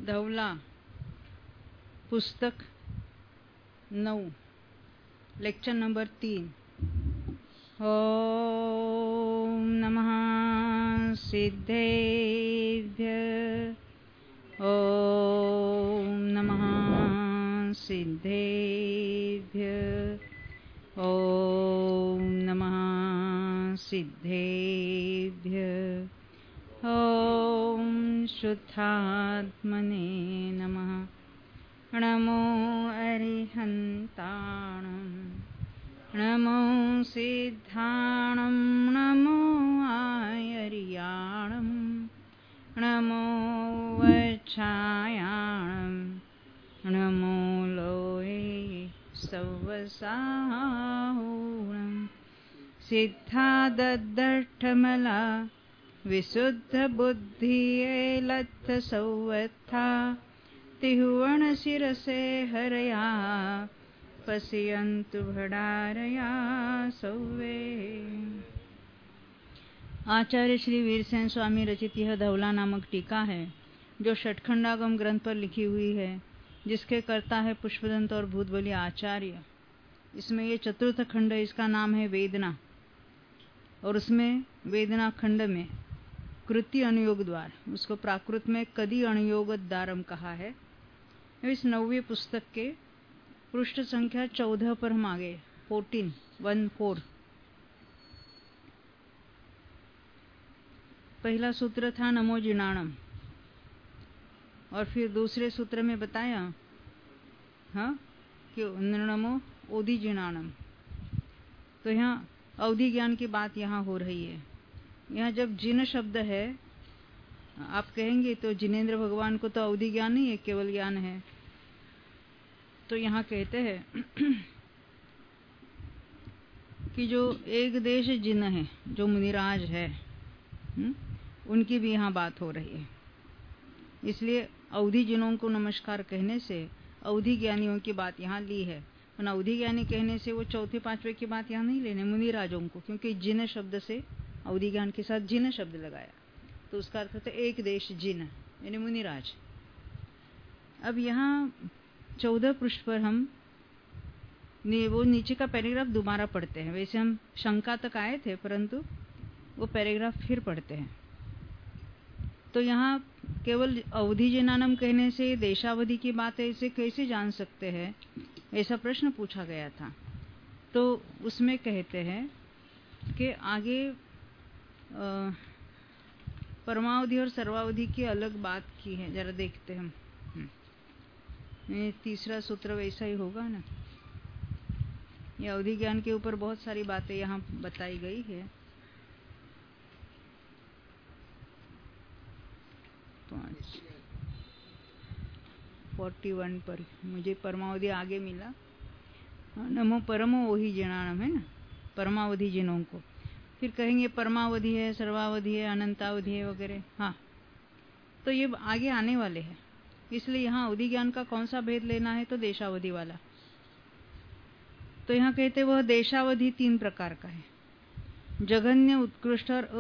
धवला पुस्तक 9 lecture number 3। ओम नमः सिद्धेभ्यः। ओम नमः सिद्धेभ्यः। ओम नमः सिद्धेभ्यः। ओम शुद्धात्मने नमः। नमो अरिहन्ताणं नमो सिद्धाणं नमो आयर्याणं नमो वच्छायाणं नमो लोये सवसाहुणं सिद्धादद्धमला विशुद्धबुद्धिये लत्थसौवत्था तिहुवन शिरसे हरया पश्यन्तु भडारया सौवे। आचार्य श्री वीरसेन स्वामी रचित यह धवला नामक टीका है जो षटखंडागम ग्रंथ पर लिखी हुई है, जिसके कर्ता है पुष्पदंत और भूतबली आचार्य। इसमें ये चतुर्थ खंड है, इसका नाम है वेदना, और उसमें वेदना खंड में कृति अनुयोग द्वार, उसको प्राकृत में कदी अनुयोग द्वारम कहा है। इस 9वीं पुस्तक के पृष्ठ संख्या 14 पर हम आगे 14 पहला सूत्र था नमो जिनाणम, और फिर दूसरे सूत्र में बताया कि नमो ओदि जिनाणम। तो यहाँ अवधि ज्ञान की बात यहाँ हो रही है। यहाँ जब जिन शब्द है, आप कहेंगे तो जिनेंद्र भगवान को तो अवधि ज्ञान नहीं है, केवल ज्ञान है। तो यहाँ कहते हैं कि जो एक देश जिन है, जो मुनिराज है, उनकी भी यहाँ बात हो रही है। इसलिए अवधि जिनों को नमस्कार कहने से अवधि ज्ञानियों की बात यहाँ ली है। और अवधि ज्ञानी कहने से वो चौथे पांचवे की बात यहाँ नहीं लेने, मुनिराजों को, क्योंकि जिन शब्द से अवधि ज्ञान के साथ जिन शब्द लगाया तो उसका अर्थ होता है एक देश जिन, यानी मुनिराज। अब यहाँ 14 पृष्ठ पर हम वो नीचे का पैराग्राफ दोबारा पढ़ते हैं। वैसे हम शंका तक आए थे, परंतु वो पैराग्राफ फिर पढ़ते हैं। तो यहाँ केवल अवधि जिनानम कहने से देशावधि की बात है, इसे कैसे जान सकते हैं, ऐसा प्रश्न पूछा गया था। तो उसमें कहते हैं कि आगे परमावधि और सर्वावधि की अलग बात की है, जरा देखते हैं हम। तीसरा सूत्र वैसा ही होगा ना। ये अवधि ज्ञान के ऊपर बहुत सारी बातें यहाँ बताई गई है। 41 पर मुझे परमावधि आगे मिला। नमो परमो ओहि जिनाणम है ना, परमावधि जिनों को। फिर कहेंगे परमावधि है, सर्वावधि है, अनंतावधि है वगैरह। हाँ, तो ये आगे आने वाले हैं। इसलिए यहाँ अवधि ज्ञान का कौन सा भेद लेना है, तो देशावधि वाला। तो यहाँ कहते वह देशावधि 3 प्रकार का है, जघन्य, उत्कृष्ट और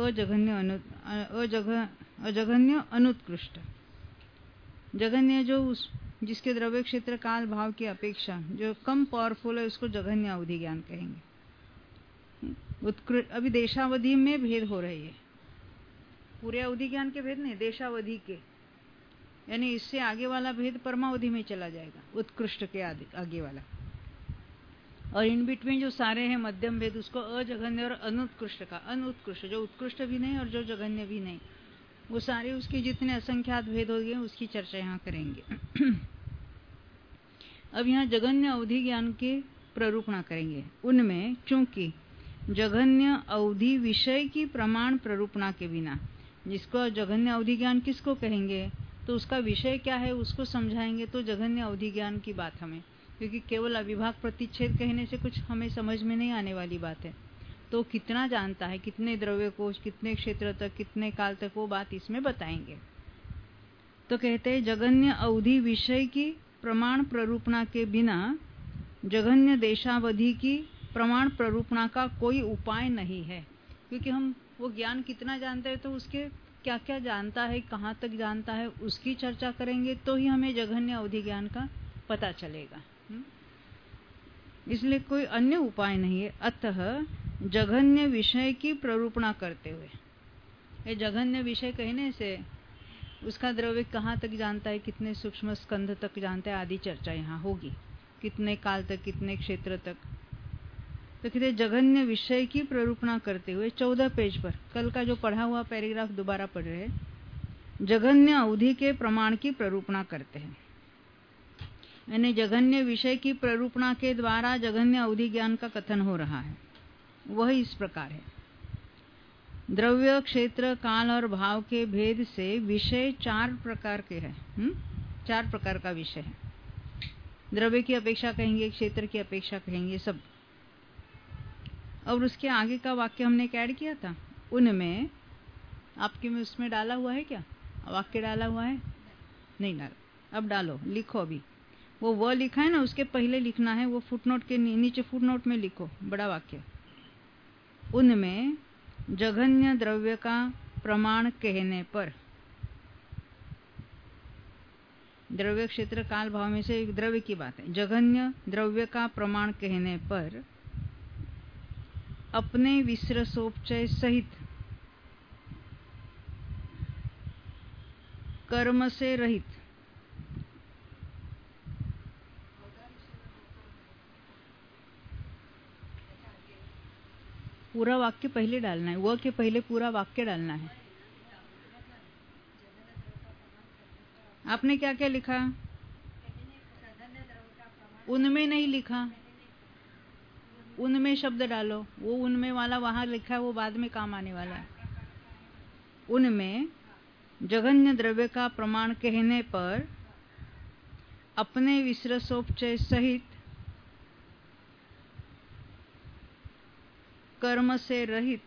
अजघन्य अनुत्कृष्ट। जघन्य जो जिसके द्रव्य क्षेत्र काल भाव की अपेक्षा जो कम पावरफुल है, उसको जघन्य अवधि ज्ञान कहेंगे। उत्कृष्ट, अभी देशावधि में भेद हो रही है, पूरे अवधि ज्ञान के भेद नहीं, देशावधि के, यानी इससे आगे वाला भेद परमावधि में चला जाएगा, उत्कृष्ट के आगे वाला। और इन बिटवीन जो सारे हैं मध्यम भेद, उसको अजघन्य और अनुत्कृष्ट का। अनुत्कृष्ट जो उत्कृष्ट भी नहीं और जो जघन्य भी नहीं, वो सारे उसके जितने असंख्यात भेद हो गए उसकी चर्चा यहाँ करेंगे। अब यहाँ जघन्य अवधि ज्ञान के प्ररूपणा करेंगे। उनमें चूंकि जघन्य अवधि विषय की प्रमाण प्ररूपणा के बिना, जिसको जघन्य अवधि ज्ञान किसको कहेंगे, तो उसका विषय क्या है उसको समझाएंगे, तो जघन्य अवधि ज्ञान की बात हमें, क्योंकि केवल अविभाग प्रतिच्छेद कहने से कुछ हमें समझ में नहीं आने वाली बात है। तो कितना जानता है, कितने द्रव्य कोश, कितने क्षेत्र तक, कितने काल तक, वो बात इसमें बताएंगे। तो कहते हैं जघन्य अवधि विषय की प्रमाण प्ररूपणा के बिना जघन्य देशावधि की प्रमाण प्ररूपणा का कोई उपाय नहीं है। क्योंकि हम वो ज्ञान कितना जानते हैं तो उसके क्या क्या जानता है, कहाँ तक जानता है, उसकी चर्चा करेंगे तो ही हमें जघन्य अवधि ज्ञान का पता चलेगा। इसलिए कोई अन्य उपाय नहीं है। अतः जघन्य विषय की प्ररूपणा करते हुए, ये जघन्य विषय कहने से उसका द्रव्य कहाँ तक जानता है, कितने सूक्ष्म स्कंध तक जानता है आदि चर्चा यहाँ होगी, कितने काल तक, कितने क्षेत्र तक। तो कहते जघन्य विषय की प्ररूपणा करते हुए 14 पेज पर कल का जो पढ़ा हुआ पैराग्राफ दोबारा पढ़ रहे हैं। जघन्य अवधि के प्रमाण की प्ररूपणा करते हैं, यानी जघन्य विषय की प्ररूपणा के द्वारा जघन्य अवधि ज्ञान का कथन हो रहा है। वह इस प्रकार है। द्रव्य, क्षेत्र, काल और भाव के भेद से विषय 4 प्रकार के हैं। 4 प्रकार का विषय है। द्रव्य की अपेक्षा कहेंगे, क्षेत्र की अपेक्षा कहेंगे, सब। और उसके आगे का वाक्य हमने क्या ऐड किया था, उनमें आपके में उसमें डाला हुआ है क्या, वाक्य डाला हुआ है? नहीं डाला, अब डालो, लिखो। अभी वो लिखा है ना, उसके पहले लिखना है, वो फुटनोट के नीचे फुटनोट में लिखो बड़ा वाक्य। उनमें जघन्य द्रव्य का प्रमाण कहने पर, द्रव्य, क्षेत्र, काल, भाव में से एक द्रव्य की बात है। जघन्य द्रव्य का प्रमाण कहने पर अपने विसरसोपचय सहित कर्म से रहित, पूरा वाक्य पहले डालना है, वह के पहले पूरा वाक्य डालना है। आपने क्या क्या लिखा? उनमें नहीं लिखा, उनमें शब्द डालो। वो उनमें वाला वहां लिखा है, वो बाद में काम आने वाला है। उनमें जघन्य द्रव्य का प्रमाण कहने पर अपने विसरसोपचय सहित कर्म से रहित,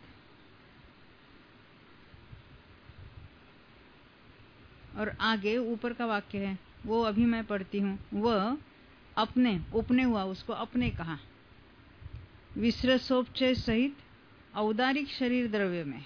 और आगे ऊपर का वाक्य है, वो अभी मैं पढ़ती हूँ। वह अपने, उपने हुआ, उसको अपने कहा, विसरसोपचय सहित औदारिक शरीर द्रव्य में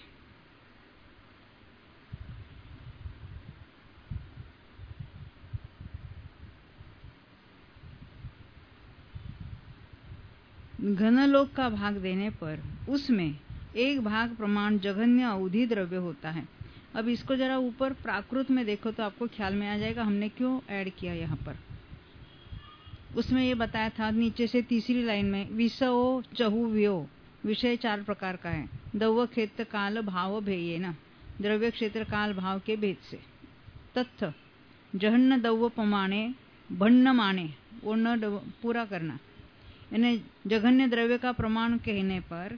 घनलोक का भाग देने पर उसमें एक भाग प्रमाण जघन्य अवधि द्रव्य होता है। अब इसको जरा ऊपर प्राकृत में देखो तो आपको ख्याल में आ जाएगा हमने क्यों ऐड किया यहाँ पर। उसमें ये बताया था नीचे से तीसरी लाइन में, विषयो चहु व्यो, विषय 4 प्रकार का है। दव्य, क्षेत्र, काल, भाव भेये ना, द्रव्य, क्षेत्र, काल, भाव के भेद से। तत्थ जहन्न दव्य पमाणे भन्न माने, वो न पूरा करना, यानी जघन्य द्रव्य का प्रमाण कहने पर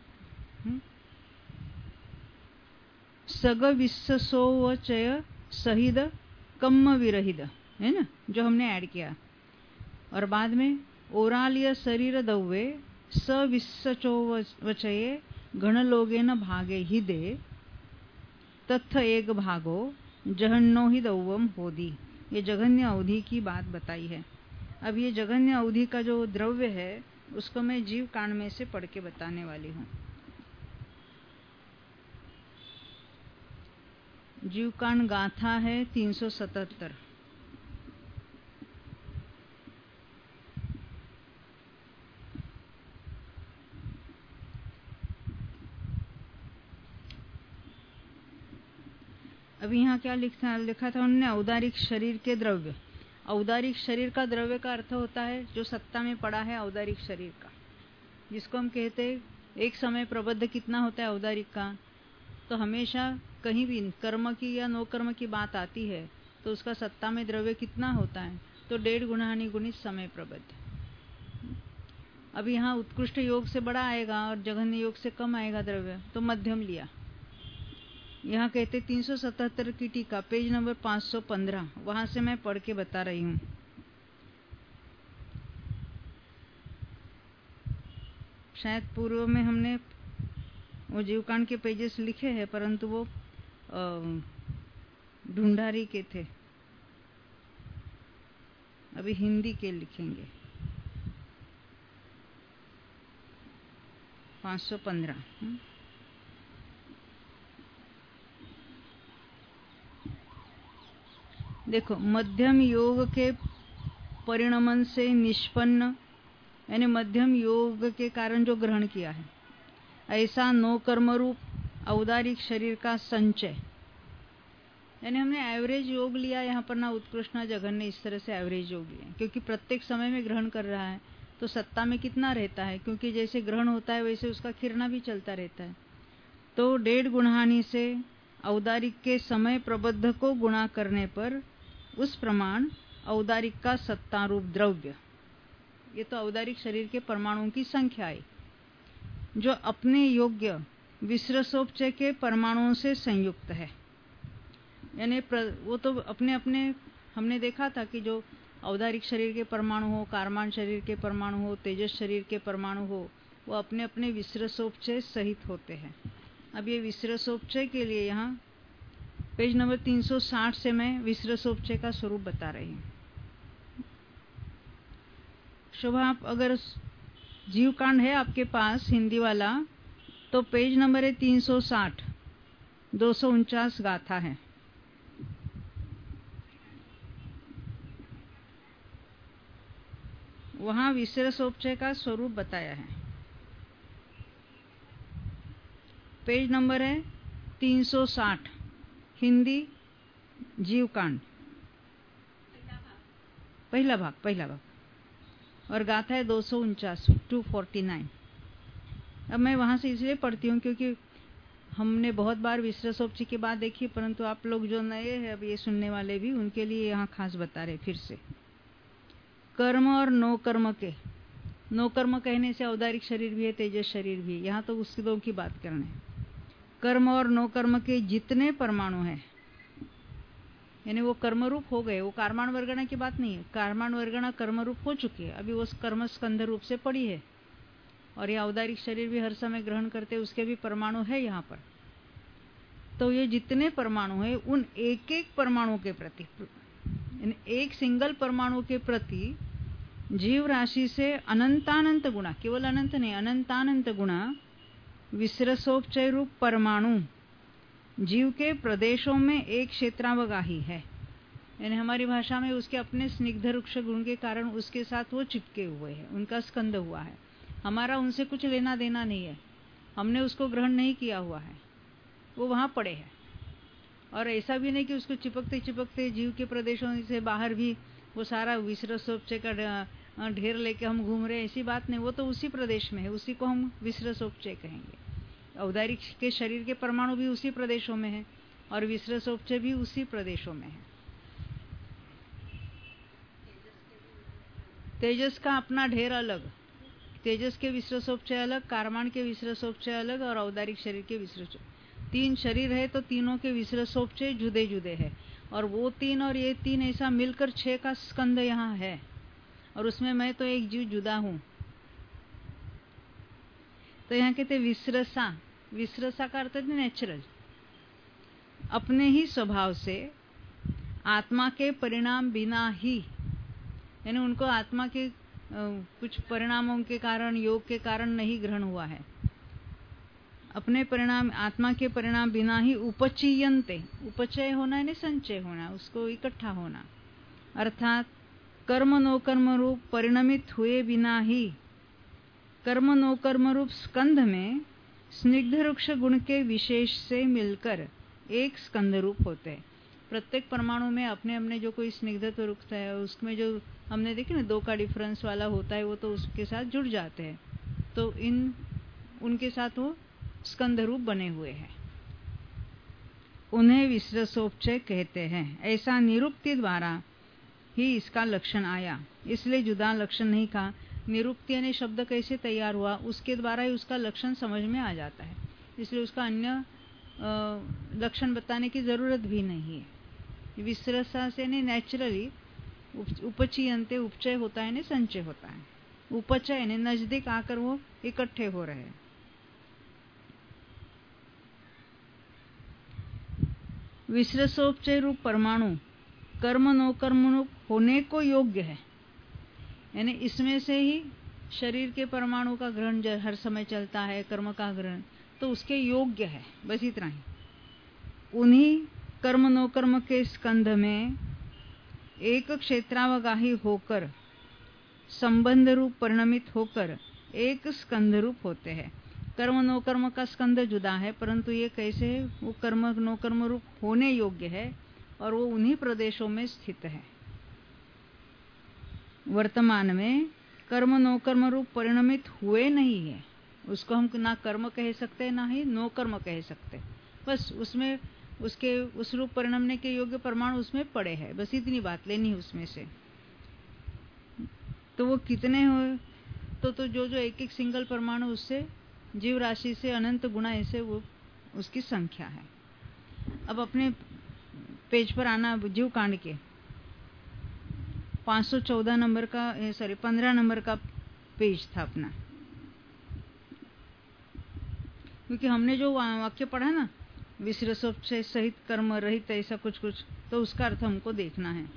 सग विससोवचय सहिद कम्म विरहिद, है ना, जो हमने ऐड किया। और बाद में ओरालिय शरीर दव्ये सविसचोवचये घनलोगेन भागे ही दे तत्थ एक भागो जहन्नो ही दव्यम होदी। ये जघन्य अवधि की बात बताई है। अब ये जघन्य अवधि का जो द्रव्य है उसको मैं जीव कांड में से पढ़ के बताने वाली हूँ। जीव कांड गाथा है 377। अभी यहाँ क्या लिखा था उन्होंने, औदारिक शरीर के द्रव्य। औदारिक शरीर का द्रव्य का अर्थ होता है जो सत्ता में पड़ा है औदारिक शरीर का, जिसको हम कहते हैं एक समय प्रबद्ध कितना होता है औदारिक का। तो हमेशा कहीं भी कर्म की या नो कर्म की बात आती है तो उसका सत्ता में द्रव्य कितना होता है, तो 1.5 गुणा गुणित समय प्रबद्ध। अब यहाँ उत्कृष्ट योग से बड़ा आएगा और जघन्य योग से कम आएगा द्रव्य, तो मध्यम लिया। यहाँ कहते 377 की टीका, पेज नंबर 515, वहां से मैं पढ़ के बता रही हूँ। शायद पूर्व में हमने वो जीवकांड के पेजेस लिखे हैं, परंतु वो ढूंढारी के थे, अभी हिंदी के लिखेंगे। 515। देखो, मध्यम योग के परिणमन से निष्पन्न, यानी मध्यम योग के कारण जो ग्रहण किया है, ऐसा नो कर्म रूप औदारिक शरीर का संचय, यानी हमने एवरेज योग लिया यहाँ पर, ना उत्कृष्ट ना जघन्य, इस तरह से एवरेज योग लिया, क्योंकि प्रत्येक समय में ग्रहण कर रहा है तो सत्ता में कितना रहता है, क्योंकि जैसे ग्रहण होता है वैसे उसका खिरना भी चलता रहता है। तो 1.5 गुणहानि से औदारिक के समय प्रबद्ध को गुणा करने पर उस प्रमाण औदारिक का सत्तारूप द्रव्य, ये तो औदारिक शरीर के परमाणुओं की संख्या है, जो अपने योग्य विसरसोपचय के परमाणुओं से संयुक्त है। यानी वो तो अपने अपने, हमने देखा था कि जो औदारिक शरीर के परमाणु हो, कारमान शरीर के परमाणु हो, तेजस शरीर के परमाणु हो, वो अपने अपने विसरसोपचय सहित होते हैं। अब ये विसरसोपचय के लिए यहाँ पेज नंबर 360 से मैं विसरसोपचय का स्वरूप बता रही हूँ। शोभा, आप अगर जीवकांड है आपके पास हिंदी वाला, तो पेज नंबर है 360, 249 गाथा है। वहां विसरसोपचय का स्वरूप बताया है। पेज नंबर है 360, हिंदी जीवकांड, पहला भाग, और गाथा है 249। अब मैं वहां से इसलिए पढ़ती हूँ क्योंकि हमने बहुत बार विसरसोपचय की बात देखी, परंतु आप लोग जो नए हैं अब ये सुनने वाले भी, उनके लिए यहाँ खास बता रहे फिर से। कर्म और नो कर्म के, नो कर्म कहने से औदारिक शरीर भी है, तेजस शरीर भी है, यहाँ तो उसके दो की बात करना है। कर्म और नो कर्म के जितने परमाणु हैं, यानी वो कर्मरूप हो गए, वो कारमान वर्गणा की बात नहीं है, कारमान वर्गणा कर्मरूप हो चुकी है, अभी वो कर्म स्कंध रूप से पड़ी है, और ये औदारिक शरीर भी हर समय ग्रहण करते, उसके भी परमाणु है यहाँ पर। तो ये जितने परमाणु है, उन एक एक परमाणु के प्रति, एक सिंगल परमाणु के प्रति जीव राशि से अनंतानंत गुणा, केवल अनंत नहीं, अनंतानंत गुणा विसरसोपचय रूप परमाणु जीव के प्रदेशों में एक क्षेत्रावगाही है। यानी हमारी भाषा में उसके अपने स्निग्ध रुक्ष गुण के कारण उसके साथ वो चिपके हुए हैं, उनका स्कंद हुआ है, हमारा उनसे कुछ लेना देना नहीं है, हमने उसको ग्रहण नहीं किया हुआ है, वो वहां पड़े हैं। और ऐसा भी नहीं कि उसको चिपकते चिपकते जीव के प्रदेशों से बाहर भी वो सारा विसरसोपचय का ढेर लेके हम घूम रहे हैं, ऐसी बात नहीं, वो तो उसी प्रदेश में है, उसी को हम विसरसोपचय कहेंगे। औदारिक के शरीर के परमाणु भी उसी प्रदेशों में है और विसरसोपचय भी उसी प्रदेशों में है। तेजस का अपना ढेर अलग, तेजस के विसरसोपचय अलग, कारमान के विसरसोपचय अलग, और औदारिक शरीर के विसरसोपचय, 3 शरीर है तो तीनों के विसरसोपचय जुदे जुदे हैं, और वो 3 और ये 3 ऐसा मिलकर 6 का स्कंद यहाँ है, और उसमें मैं तो एक जीव जुदा हूं। तो यहाँ कहते विसरसा, विसरसा का अर्थ है नेचुरल, अपने ही स्वभाव से आत्मा के परिणाम बिना ही, यानी उनको आत्मा के कुछ परिणामों के कारण, योग के कारण नहीं ग्रहण हुआ है, अपने परिणाम, आत्मा के परिणाम बिना ही उपचीयन्ते, उपचय होना यानी संचय होना, उसको इकट्ठा होना, अर्थात कर्म नो कर्म रूप परिणमित हुए बिना ही कर्म नो कर्म रूप स्कंध में स्निग्ध रुक्ष गुण के विशेष से मिलकर एक स्कंद रूप होते हैं। प्रत्येक परमाणु में अपने अपने जो कोई स्निग्धत्व रुकता है, उसमें जो हमने देखी ना 2 का डिफरेंस वाला होता है, वो तो उसके साथ जुड़ जाते हैं, तो उनके साथ वो स्कंद रूप बने हुए हैं, उन्हें विसरसोपचय कहते हैं। ऐसा निरुक्ति द्वारा ही इसका लक्षण आया, इसलिए जुदा लक्षण नहीं कहा। निरुक्ति यानी शब्द कैसे तैयार हुआ, उसके द्वारा ही उसका लक्षण समझ में आ जाता है, इसलिए उसका अन्य लक्षण बताने की जरूरत भी नहीं है। विसरसा से नहीं, नेचुरली उपचीयन्ते, उपचय होता है, नहीं संचय होता है, उपचय यानी नजदीक आकर वो इकट्ठे हो रहे हैं। विसरसोपचय रूप परमाणु कर्म नो कर्म रूप होने को योग्य है, यानी इसमें से ही शरीर के परमाणु का ग्रहण हर समय चलता है, कर्म का ग्रहण, तो उसके योग्य है, बस इतना ही। उन्हीं कर्म नो कर्म के स्कंध में एक क्षेत्रावगाही होकर संबंध रूप परिणमित होकर एक स्कंध रूप होते हैं। कर्म नो कर्म का स्कंध जुदा है, परंतु ये कैसे है, वो कर्म नो कर्म रूप होने योग्य है और वो उन्हीं प्रदेशों में स्थित है। वर्तमान में कर्म नो कर्म रूप परिणमित हुए नहीं है, उसको हम ना कर्म कह सकते ना ही नो कर्म कह सकते, बस उसमें उसके उस रूप परिणमने के योग्य परमाणु उसमें पड़े हैं, बस इतनी बात लेनी उसमें से। तो वो कितने हो, तो जो जो एक एक सिंगल परमाणु उससे जीव राशि से अनंत गुना ऐसे वो उसकी संख्या है। अब अपने पेज पर आना, जीव कांड के 514 नंबर का 15 नंबर का पेज था अपना, क्योंकि हमने जो वाक्य पढ़ा ना, विसर्जोपचय सहित कर्म रहित ऐसा कुछ कुछ, तो उसका अर्थ हमको देखना है।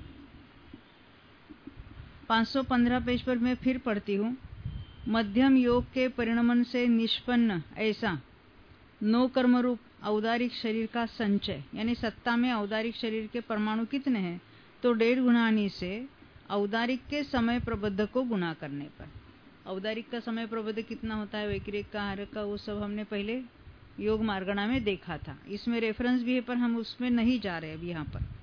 515 पेज पर मैं फिर पढ़ती हूँ। मध्यम योग के परिणमन से निष्पन्न ऐसा नो कर्म रूप औदारिक शरीर का संचय, यानी सत्ता में औदारिक शरीर के परमाणु कितने हैं, तो 1.5 गुणानी से औदारिक के समय प्रबद्ध को गुणा करने पर। औदारिक का समय प्रबद्ध कितना होता है, वैक्रिक का, हारक का, वो सब हमने पहले योग मार्गणा में देखा था। इसमें रेफरेंस भी है पर हम उसमें नहीं जा रहे अभी यहाँ पर।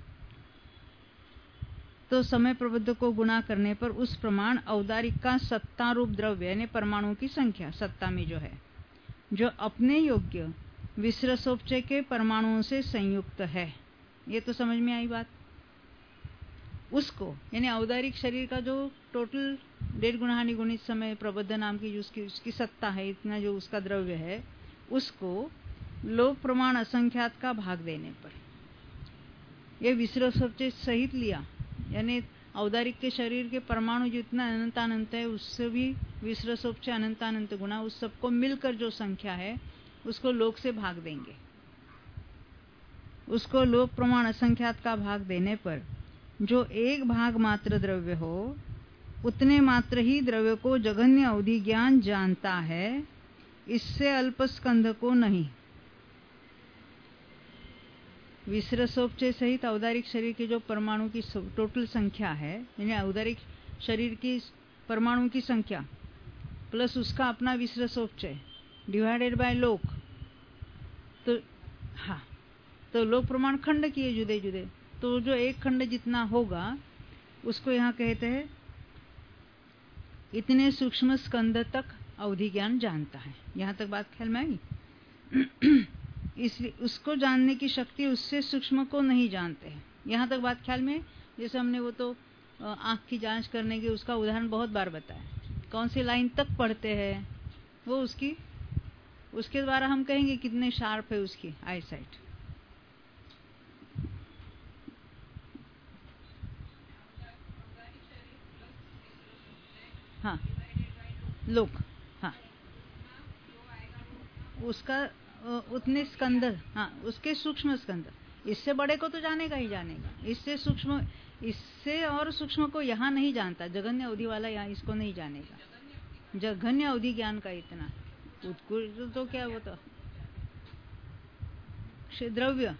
तो समय प्रबद्ध को गुणा करने पर उस प्रमाण औदारिक का सत्ता रूप द्रव्य यानी परमाणुओं की संख्या सत्ता में जो है, जो अपने योग्य विसर्जोपचय के परमाणुओं से संयुक्त है, ये तो समझ में आई बात। उसको यानी औदारिक शरीर का जो टोटल 1.5 गुणाहानि गुणित समय प्रबद्ध नाम की जो उसकी सत्ता है, इतना जो उसका द्रव्य है, उसको लोक प्रमाण असंख्यात का भाग देने पर, ये विसर्जोपचय सहित लिया, यानी औदारिक के शरीर के परमाणु जितना अनंतानंत है, उससे भी विसर्जोपचय अनंतानंत गुना, उस सबको मिलकर जो संख्या है उसको लोक से भाग देंगे। उसको लोक प्रमाण असंख्यात का भाग देने पर जो एक भाग मात्र द्रव्य हो, उतने मात्र ही द्रव्य को जघन्य अवधि ज्ञान जानता है, इससे अल्प स्कंध को नहीं। विसर्जोपचय सहित औदारिक शरीर के जो परमाणु की टोटल संख्या है, यानी औदारिक शरीर की परमाणु की संख्या प्लस उसका अपना विसर्जोपचय डिवाइडेड बाय लोक, तो हाँ, तो लोक प्रमाण खंड किए जुदे जुदे, तो जो एक खंड जितना होगा उसको यहाँ कहते हैं इतने सूक्ष्म स्कंद तक अवधि ज्ञान जानता है। यहाँ तक बात ख्याल में आई। इसलिए उसको जानने की शक्ति उससे सूक्ष्म को नहीं जानते हैं। यहाँ तक बात ख्याल में। जैसे हमने वो तो आँख की जांच करने के उसका उदाहरण बहुत बार बताया, कौन सी लाइन तक पढ़ते हैं वो उसके द्वारा हम कहेंगे कितने शार्प है उसकी आई साइट। हाँ, लोक, हाँ, उसका उतने स्कंद, हाँ, उसके सूक्ष्म स्कंद, इससे बड़े को तो जानेगा ही जानेगा, इससे सूक्ष्म, इससे और सूक्ष्म को यहाँ नहीं जानता, जघन्य अवधि वाला यहाँ इसको नहीं जानेगा। जघन्य अवधि ज्ञान का इतना उत्कृष्ट तो क्या, वो तो द्रव्य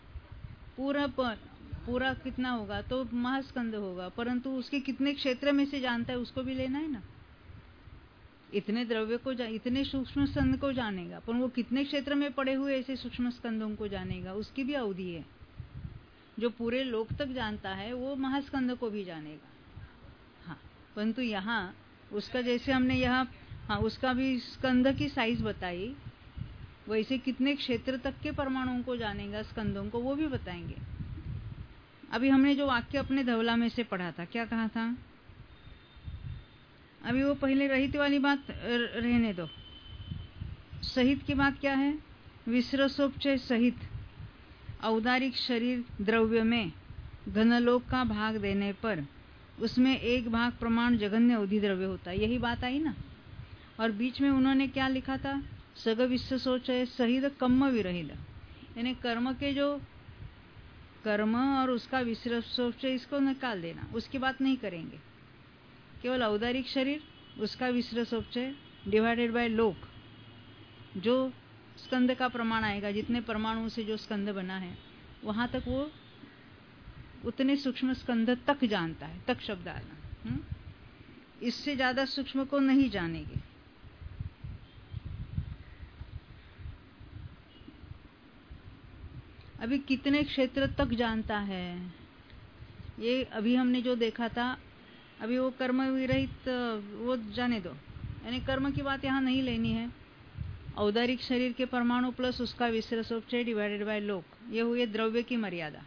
पूरा कितना होगा तो महास्कंद होगा, परंतु उसके कितने क्षेत्र में से जानता है उसको भी लेना है ना। इतने द्रव्य को इतने सूक्ष्म स्कंद को जानेगा, पर वो कितने क्षेत्र में पड़े हुए ऐसे सूक्ष्म स्कंदों को जानेगा, उसकी भी अवधि है। जो पूरे लोक तक जानता है वो महास्कंद को भी जानेगा। हाँ, परंतु यहाँ उसका जैसे हमने यहाँ, हाँ, उसका भी स्कंद की साइज बताई, वैसे कितने क्षेत्र तक के परमाणुओं को जानेगा, स्कंदों को, वो भी बताएंगे। अभी हमने जो वाक्य अपने धवला में से पढ़ा था, क्या कहा था, अभी वो पहले रहित वाली बात रहने दो, सहित की बात क्या है, विसर्जोपचय सहित औदारिक शरीर द्रव्य में घनलोक का भाग देने पर उसमें एक भाग प्रमाण जघन्य अवधि द्रव्य होता है, यही बात आई ना। और बीच में उन्होंने क्या लिखा था, सग विसर्जोपचय सहित कम्म विरहित, यानी कर्म के जो कर्म और उसका विसर्जोपचय इसको निकाल देना, उसकी बात नहीं करेंगे, केवल औदारिक शरीर उसका विसर्जोपचय डिवाइडेड बाय लोक, जो स्कंद का प्रमाण आएगा, जितने परमाणुओं से जो स्कंद बना है वहां तक वो उतने सूक्ष्म स्कंध तक जानता है, तक शब्द आना, इससे ज्यादा सूक्ष्म को नहीं जानेंगे। अभी कितने क्षेत्र तक जानता है, ये अभी हमने जो देखा था, अभी वो कर्म विरहित वो जाने दो, यानी कर्म की बात यहाँ नहीं लेनी है। औदारिक शरीर के परमाणु प्लस उसका विसर्जोपचय डिवाइडेड बाय लोक, ये हुई द्रव्य की मर्यादा।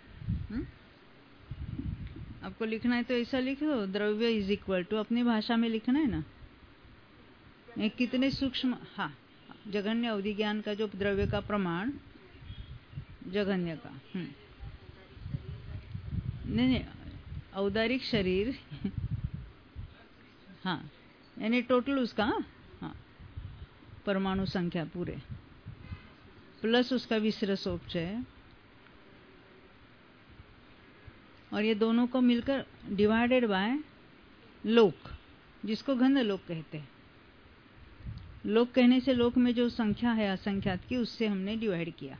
आपको लिखना है तो ऐसा लिखो, द्रव्य इज इक्वल टू, अपनी भाषा में लिखना है ना, ये कितने सूक्ष्म, हाँ, जघन्य अवधि ज्ञान का जो द्रव्य का प्रमाण जघन्य का, नहीं, औदारिक शरीर हाँ, यानी टोटल उसका, हाँ, परमाणु संख्या पूरे प्लस उसका विसर्जोपचय, और ये दोनों को मिलकर डिवाइडेड बाय लोक, जिसको घन लोक कहते हैं। लोक कहने से लोक में जो संख्या है असंख्यात की, उससे हमने डिवाइड किया।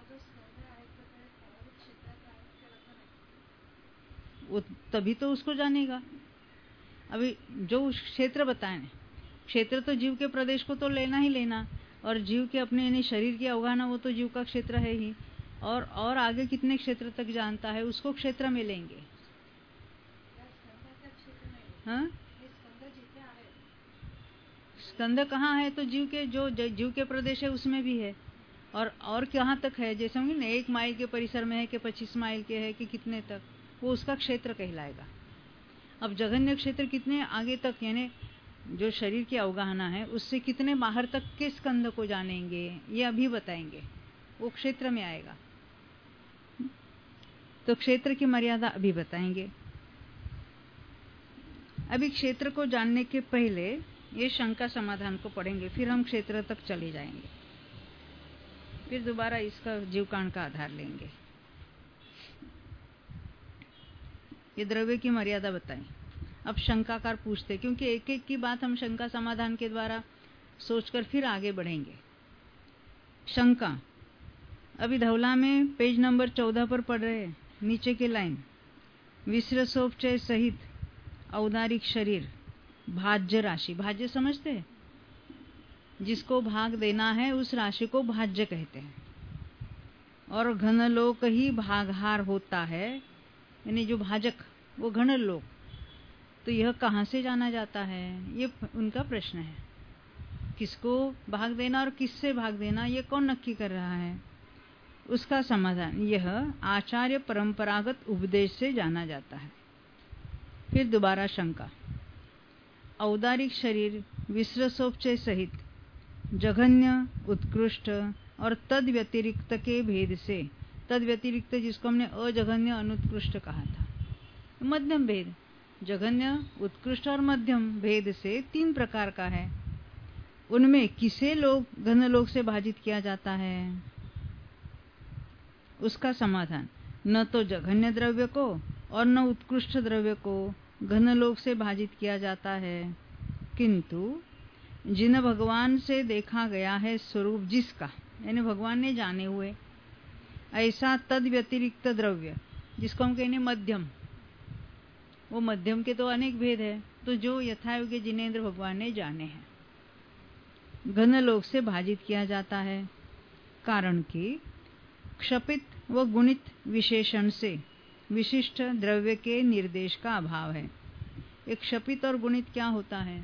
वो तभी तो उसको जानेगा। अभी जो क्षेत्र बताए, क्षेत्र तो जीव के प्रदेश को तो लेना ही लेना, और जीव के अपने यानी शरीर की अवगाहना, वो तो जीव का क्षेत्र है ही, और आगे कितने क्षेत्र तक जानता है उसको क्षेत्र में लेंगे। हाँ, स्कंद कहाँ है, तो जीव के जो जीव के प्रदेश है उसमें भी है, और कहाँ तक है, जैसे होंगे ना 1 माइल के परिसर में है कि 25 माइल के है कि कितने तक, वो उसका क्षेत्र कहलाएगा। अब जघन्य क्षेत्र कितने आगे तक, यानी जो शरीर की अवगाहना है उससे कितने बाहर तक के स्कंद को जानेंगे, ये अभी बताएंगे, वो क्षेत्र में आएगा। तो क्षेत्र की मर्यादा अभी बताएंगे। अभी क्षेत्र को जानने के पहले ये शंका समाधान को पढ़ेंगे, फिर हम क्षेत्र तक चले जाएंगे, फिर दोबारा इसका जीवकांड का आधार लेंगे। ये द्रव्य की मर्यादा बताएं। अब शंकाकार पूछते, क्योंकि एक एक की बात हम शंका समाधान के द्वारा सोचकर फिर आगे बढ़ेंगे। शंका, अभी धवला में पेज नंबर 14 पर पढ़ रहे हैं, नीचे की लाइन, विसर्जोपचय सहित औदारिक शरीर भाज्य राशि, भाज्य समझते हैं, जिसको भाग देना है उस राशि को भाज्य कहते हैं, और घनलोक ही भागहार होता है, यानी जो भाजक वो घनलोक। तो यह कहाँ से जाना जाता है, ये उनका प्रश्न है। किसको भाग देना और किससे भाग देना, ये कौन नक्की कर रहा है। उसका समाधान, यह आचार्य परंपरागत उपदेश से जाना जाता है। फिर दोबारा शंका, औदारिक शरीर विसर्जोपचय सहित जघन्य, उत्कृष्ट और तद व्यतिरिक्त के भेद से, तद व्यतिरिक्त जिसको हमने अजघन्य अनुत्कृष्ट कहा था, मध्यम भेद, जघन्य, उत्कृष्ट और मध्यम भेद से 3 प्रकार का है। उनमें किसे लोग घनलोक से भाजित किया जाता है। उसका समाधान, न तो जघन्य द्रव्य को और न उत्कृष्ट द्रव्य को घनलोक से भाजित किया जाता है, किंतु जिन भगवान से देखा गया है स्वरूप जिसका, यानी भगवान ने जाने हुए ऐसा तद व्यतिरिक्त द्रव्य, जिसको हम कहने मध्यम, वो मध्यम के तो अनेक भेद है, तो जो यथायोग्य जिनेंद्र भगवान ने जाने हैं, घनलोक से भाजित किया जाता है। कारण कि क्षपित व गुणित विशेषण से विशिष्ट द्रव्य के निर्देश का अभाव है। एक क्षपित और गुणित क्या होता है,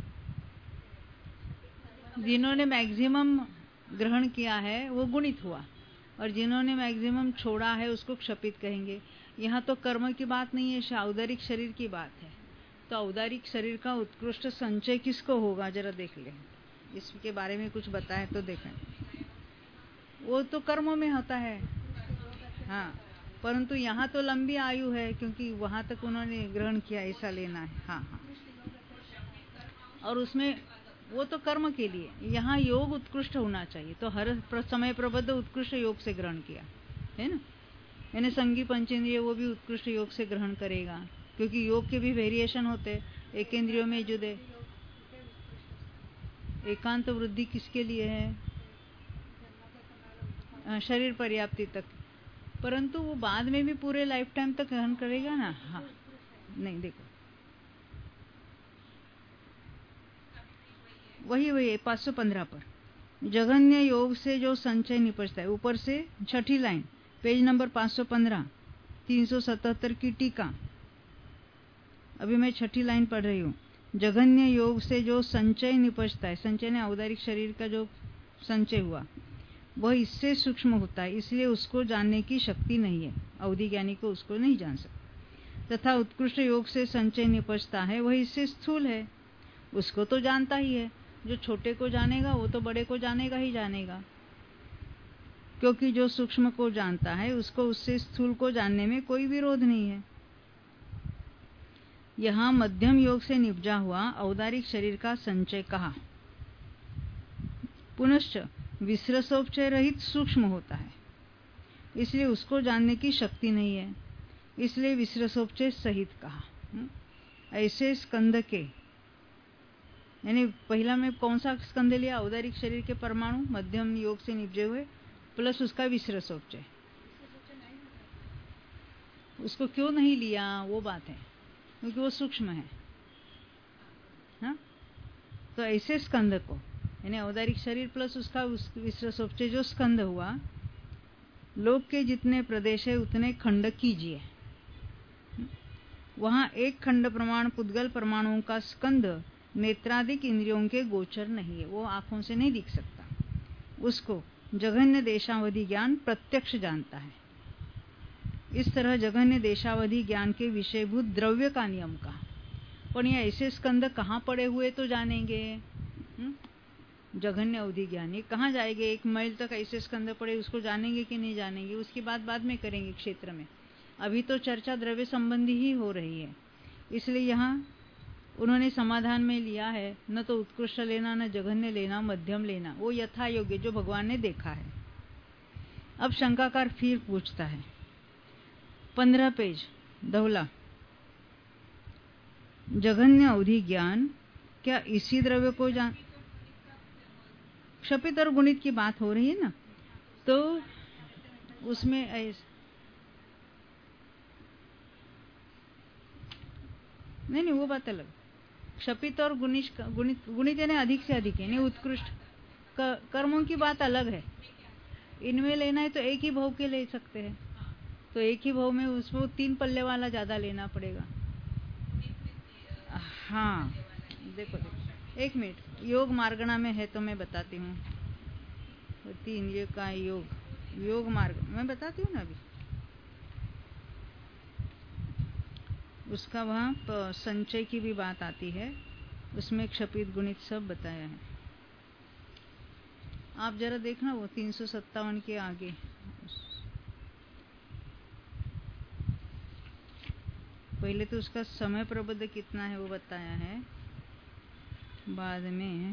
जिन्होंने मैक्सिमम ग्रहण किया है वो गुणित हुआ, और जिन्होंने मैक्सिमम छोड़ा है उसको क्षपित कहेंगे। यहाँ तो कर्म की बात नहीं है, औदारिक शरीर की बात है। तो औदारिक शरीर का उत्कृष्ट संचय किसको होगा, जरा देख लें, इसके बारे में कुछ बताए तो देखें। वो तो कर्मों में होता है, हाँ, परंतु यहाँ तो लंबी आयु है, क्योंकि वहां तक उन्होंने ग्रहण किया, ऐसा लेना है। हाँ हाँ, और उसमें वो तो कर्म के लिए, यहाँ योग उत्कृष्ट होना चाहिए, तो हर समय प्रबद्ध उत्कृष्ट योग से ग्रहण किया है ना, यानी संगी पंचेंद्रिय वो भी उत्कृष्ट योग से ग्रहण करेगा, क्योंकि योग के भी वेरिएशन होते, एक इंद्रियों में जुदे। एकांत वृद्धि किसके लिए है, शरीर पर्याप्ति तक, परंतु वो बाद में भी पूरे लाइफ टाइम तक ग्रहण करेगा ना। हाँ, नहीं देखो, वही 515 पर जघन्य योग से जो संचय निपजता है, ऊपर से छठी लाइन, पेज नंबर 515, 377 की टीका। अभी मैं छठी लाइन पढ़ रही हूँ। जघन्य योग से जो संचय निपजता है, संचय ने औदारिक शरीर का जो संचय हुआ वह इससे सूक्ष्म होता है, इसलिए उसको जानने की शक्ति नहीं है, अवधि ज्ञानी को उसको नहीं जान सकता। तथा उत्कृष्ट योग से संचय निपजता है, वह इससे स्थूल है, उसको तो जानता ही है। जो छोटे को जानेगा वो तो बड़े को जानेगा ही जानेगा, क्योंकि जो सूक्ष्म को जानता है उसको उससे स्थूल को जानने में कोई विरोध नहीं है। यहाँ मध्यम योग से निपजा हुआ औदारिक शरीर का संचय कहा। पुनश्च विसरसोपचय रहित सूक्ष्म होता है, इसलिए उसको जानने की शक्ति नहीं है, इसलिए विसरसोपचय सहित कहा। ऐसे स्कंद के, यानी पहला में कौन सा स्कंद लिया? औदारिक शरीर के परमाणु मध्यम योग से निपजे हुए प्लस उसका विसरसोपचय। उसको क्यों नहीं लिया वो बात है, क्योंकि वो सूक्ष्म है। हाँ? तो ऐसे स्कंद को, यानी औदारिक शरीर प्लस उसका विसरसोपचय जो स्कंद हुआ, लोक के जितने प्रदेश है उतने खंड कीजिए। वहां एक खंड प्रमाण पुद्गल परमाणुओं का स्कंद नेत्रादिक इंद्रियों के गोचर नहीं है, वो आंखों से नहीं दिख सकता। उसको जघन्य देशावधि ज्ञान प्रत्यक्ष जानता है। इस तरह जघन्य देशावधि ज्ञान के विषयभूत द्रव्य का नियम कहा। पर ये ऐसे स्कंद कहाँ पड़े हुए तो जानेंगे? जघन्य अवधि ज्ञानी कहाँ जाएंगे? 1 मील तक ऐसे स्कंद पड़े, उसको जानेंगे कि नहीं जानेंगे, उसकी बात बाद में करेंगे क्षेत्र में। अभी तो चर्चा द्रव्य संबंधी ही हो रही है, इसलिए यहाँ उन्होंने समाधान में लिया है, न तो उत्कृष्ट लेना, न जघन्य लेना, मध्यम लेना, वो यथा योग्य जो भगवान ने देखा है। अब शंकाकार फिर पूछता है, 15 पेज धवला, जघन्य अवधि ज्ञान क्या इसी द्रव्य को जान? क्षपित और गुणित की बात हो रही है ना, तो उसमें नहीं वो बात अलग। क्षपित और गुणित यानी अधिक से अधिक, यानी उत्कृष्ट कर्मों की बात अलग है। इनमें लेना है तो एक ही भाव के ले सकते हैं, तो एक ही भाव में उसको 3 पल्ले वाला ज्यादा लेना पड़ेगा। हाँ देखो 1 मिनट, योग मार्गणा में है तो मैं बताती हूँ। 3 ये का योग मार्ग मैं बताती हूँ ना अभी। उसका वहाँ संचय की भी बात आती है, उसमें क्षपित गुणित सब बताया है। आप जरा देखना वो 357 के आगे। पहले तो उसका समय प्रबंध कितना है वो बताया है, बाद में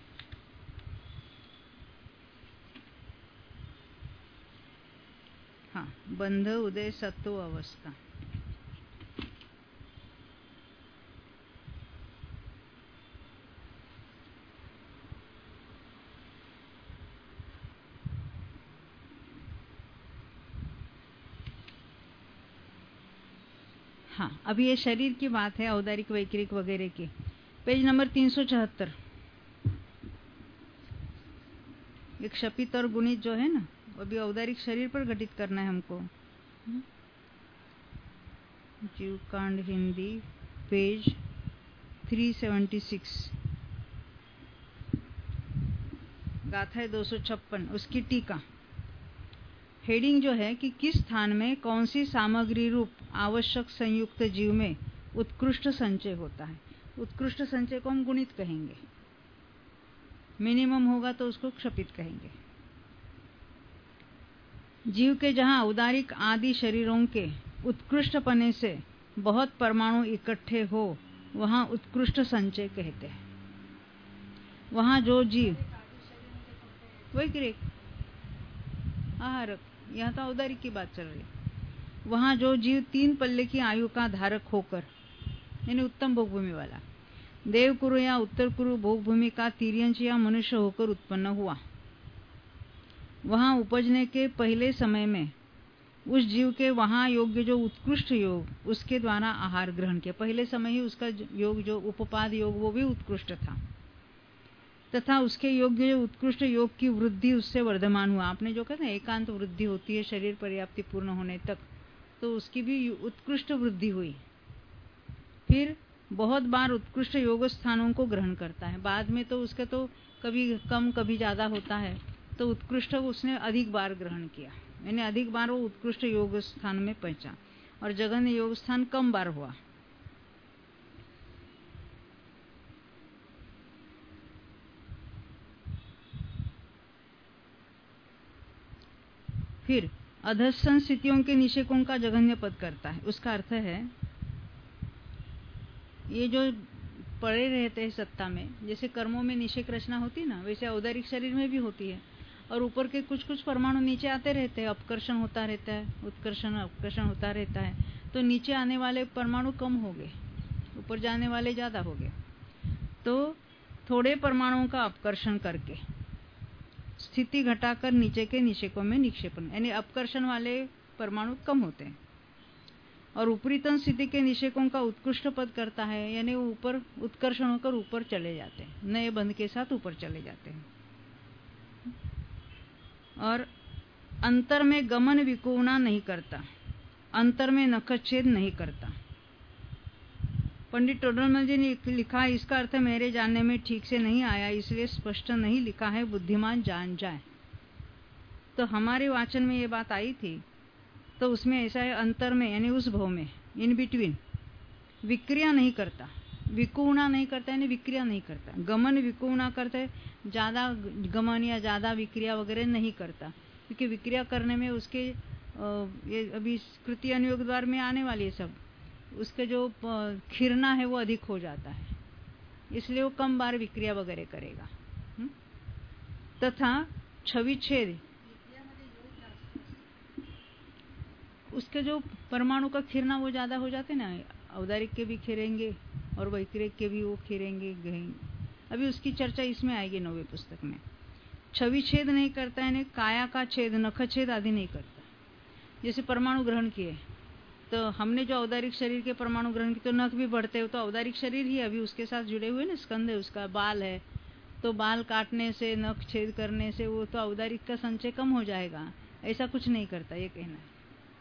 हाँ बंध उदय सत्व अवस्था। हाँ अभी ये शरीर की बात है, औदारिक वैक्रिक वगैरह की। Page number 374। एक क्षपित और गुणित जो है ना, अभी औदारिक शरीर पर घटित करना है हमको। जीवकांड हिंदी पेज 376, गाथा है 256, उसकी टीका। हेडिंग जो है कि किस स्थान में कौन सी सामग्री रूप आवश्यक संयुक्त जीव में उत्कृष्ट संचय होता है। उत्कृष्ट संचय को हम गुणित कहेंगे, मिनिमम होगा तो उसको क्षपित कहेंगे। जीव के जहां औदारिक आदि शरीरों के उत्कृष्टपने से बहुत परमाणु इकट्ठे हो, वहां उत्कृष्ट संचय कहते हैं। वहां जो जीव वैक्रिक आहारक, यहाँ तो औदारिक की बात चल रही, वहां जो जीव 3 पल्ले की आयु का धारक होकर, यानी उत्तम भोगभूमि वाला, देवकुरु या उत्तर कुरु भोगभूमि का तिर्यंश या मनुष्य होकर उत्पन्न हुआ, वहां उपजने के पहले समय में उस जीव के वहां योग्य जो उत्कृष्ट योग उसके द्वारा आहार ग्रहण किया। पहले समय ही उसका योग जो उपपाद योग वो भी उत्कृष्ट था, तथा उसके योग्य जो उत्कृष्ट योग की वृद्धि उससे वर्धमान हुआ। आपने जो कहा ना एकांत वृद्धि होती है शरीर पर्याप्ति पूर्ण होने तक, तो उसकी भी उत्कृष्ट वृद्धि हुई। फिर बहुत बार उत्कृष्ट योग स्थानों को ग्रहण करता है। बाद में तो उसका तो कभी कम कभी ज्यादा होता है, तो उत्कृष्ट उसने अधिक बार ग्रहण किया, यानी अधिक बार वो उत्कृष्ट योग स्थान में पहुंचा, और जघन्य योग स्थान कम बार हुआ। फिर अधस्सन स्थितियों के निषेकों का जघन्य पद करता है। उसका अर्थ है ये जो पड़े रहते हैं सत्ता में, जैसे कर्मों में निषेक रचना होती ना, वैसे औदारिक शरीर में भी होती है। और ऊपर के कुछ कुछ परमाणु नीचे आते रहते हैं, अपकर्षण होता रहता है, उत्कर्षण अपकर्षण होता रहता है, तो नीचे आने वाले परमाणु कम हो गए, ऊपर जाने वाले ज्यादा हो गए। तो थोड़े परमाणुओं का अपकर्षण करके स्थिति घटाकर नीचे के निषेकों में निक्षेपण, यानी अपकर्षण वाले परमाणु कम होते हैं। और ऊपरीतन स्थिति के निषेकों का उत्कृष्ट पद करता है, यानी वो ऊपर उत्कर्षण होकर ऊपर चले जाते हैं, नए बंध के साथ ऊपर चले जाते हैं। और अंतर में गमन विकोना नहीं करता, अंतर में नखच्छेद नहीं करता। पंडित टोडरमल जी ने लिखा, इसका अर्थ मेरे जानने में ठीक से नहीं आया, इसलिए स्पष्ट नहीं लिखा है, बुद्धिमान जान जाए। तो हमारे वाचन में ये बात आई थी, तो उसमें ऐसा है, अंतर में यानी उस भव में, इन बिटवीन विक्रिया नहीं करता, विकुणा नहीं करता, यानी विक्रिया नहीं करता। गमन विकुणा करता है, ज्यादा गमन या ज्यादा विक्रिया वगैरह नहीं करता, क्योंकि विक्रिया करने में उसके ये अभी कृति अनुयोग द्वार में आने वाली है सब, उसके जो खिरना है वो अधिक हो जाता है, इसलिए वो कम बार विक्रिया वगैरह करेगा। तथा छवि छेद, उसके जो परमाणु का खिरना वो ज्यादा हो जाते ना, औदारिक के भी खिरेंगे और वैक्रिक के भी वो खिरेंगे गहेंगे। अभी उसकी चर्चा इसमें आएगी 9वीं पुस्तक में। छवि छेद नहीं करता, यानी काया का छेद, नख छेद आदि नहीं करता। जैसे परमाणु ग्रहण किए, तो हमने जो औदारिक शरीर के परमाणु ग्रहण किए, तो नख भी बढ़ते हो, तो औदारिक शरीर ही अभी उसके साथ जुड़े हुए ना, स्कंद है उसका, बाल है, तो बाल काटने से, नख छेद करने से वो तो औदारिक का संचय कम हो जाएगा, ऐसा कुछ नहीं करता, ये कहना है।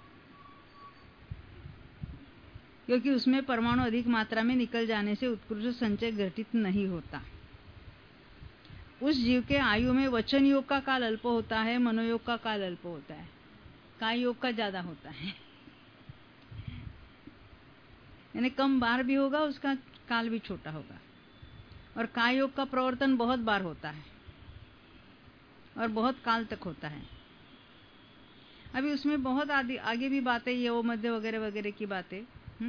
क्योंकि उसमें परमाणु अधिक मात्रा में निकल जाने से उत्कृष्ट संचय घटित नहीं होता। उस जीव के आयु में वचन योग का काल अल्प होता है, मनोयोग का काल अल्प होता है, काय योग का ज्यादा होता है, यानी कम बार भी होगा, उसका काल भी छोटा होगा। और काय योग का प्रवर्तन बहुत बार होता है और बहुत काल तक होता है। अभी उसमें बहुत आगे भी बातें, ये वो मध्य वगैरह वगैरह की बातें,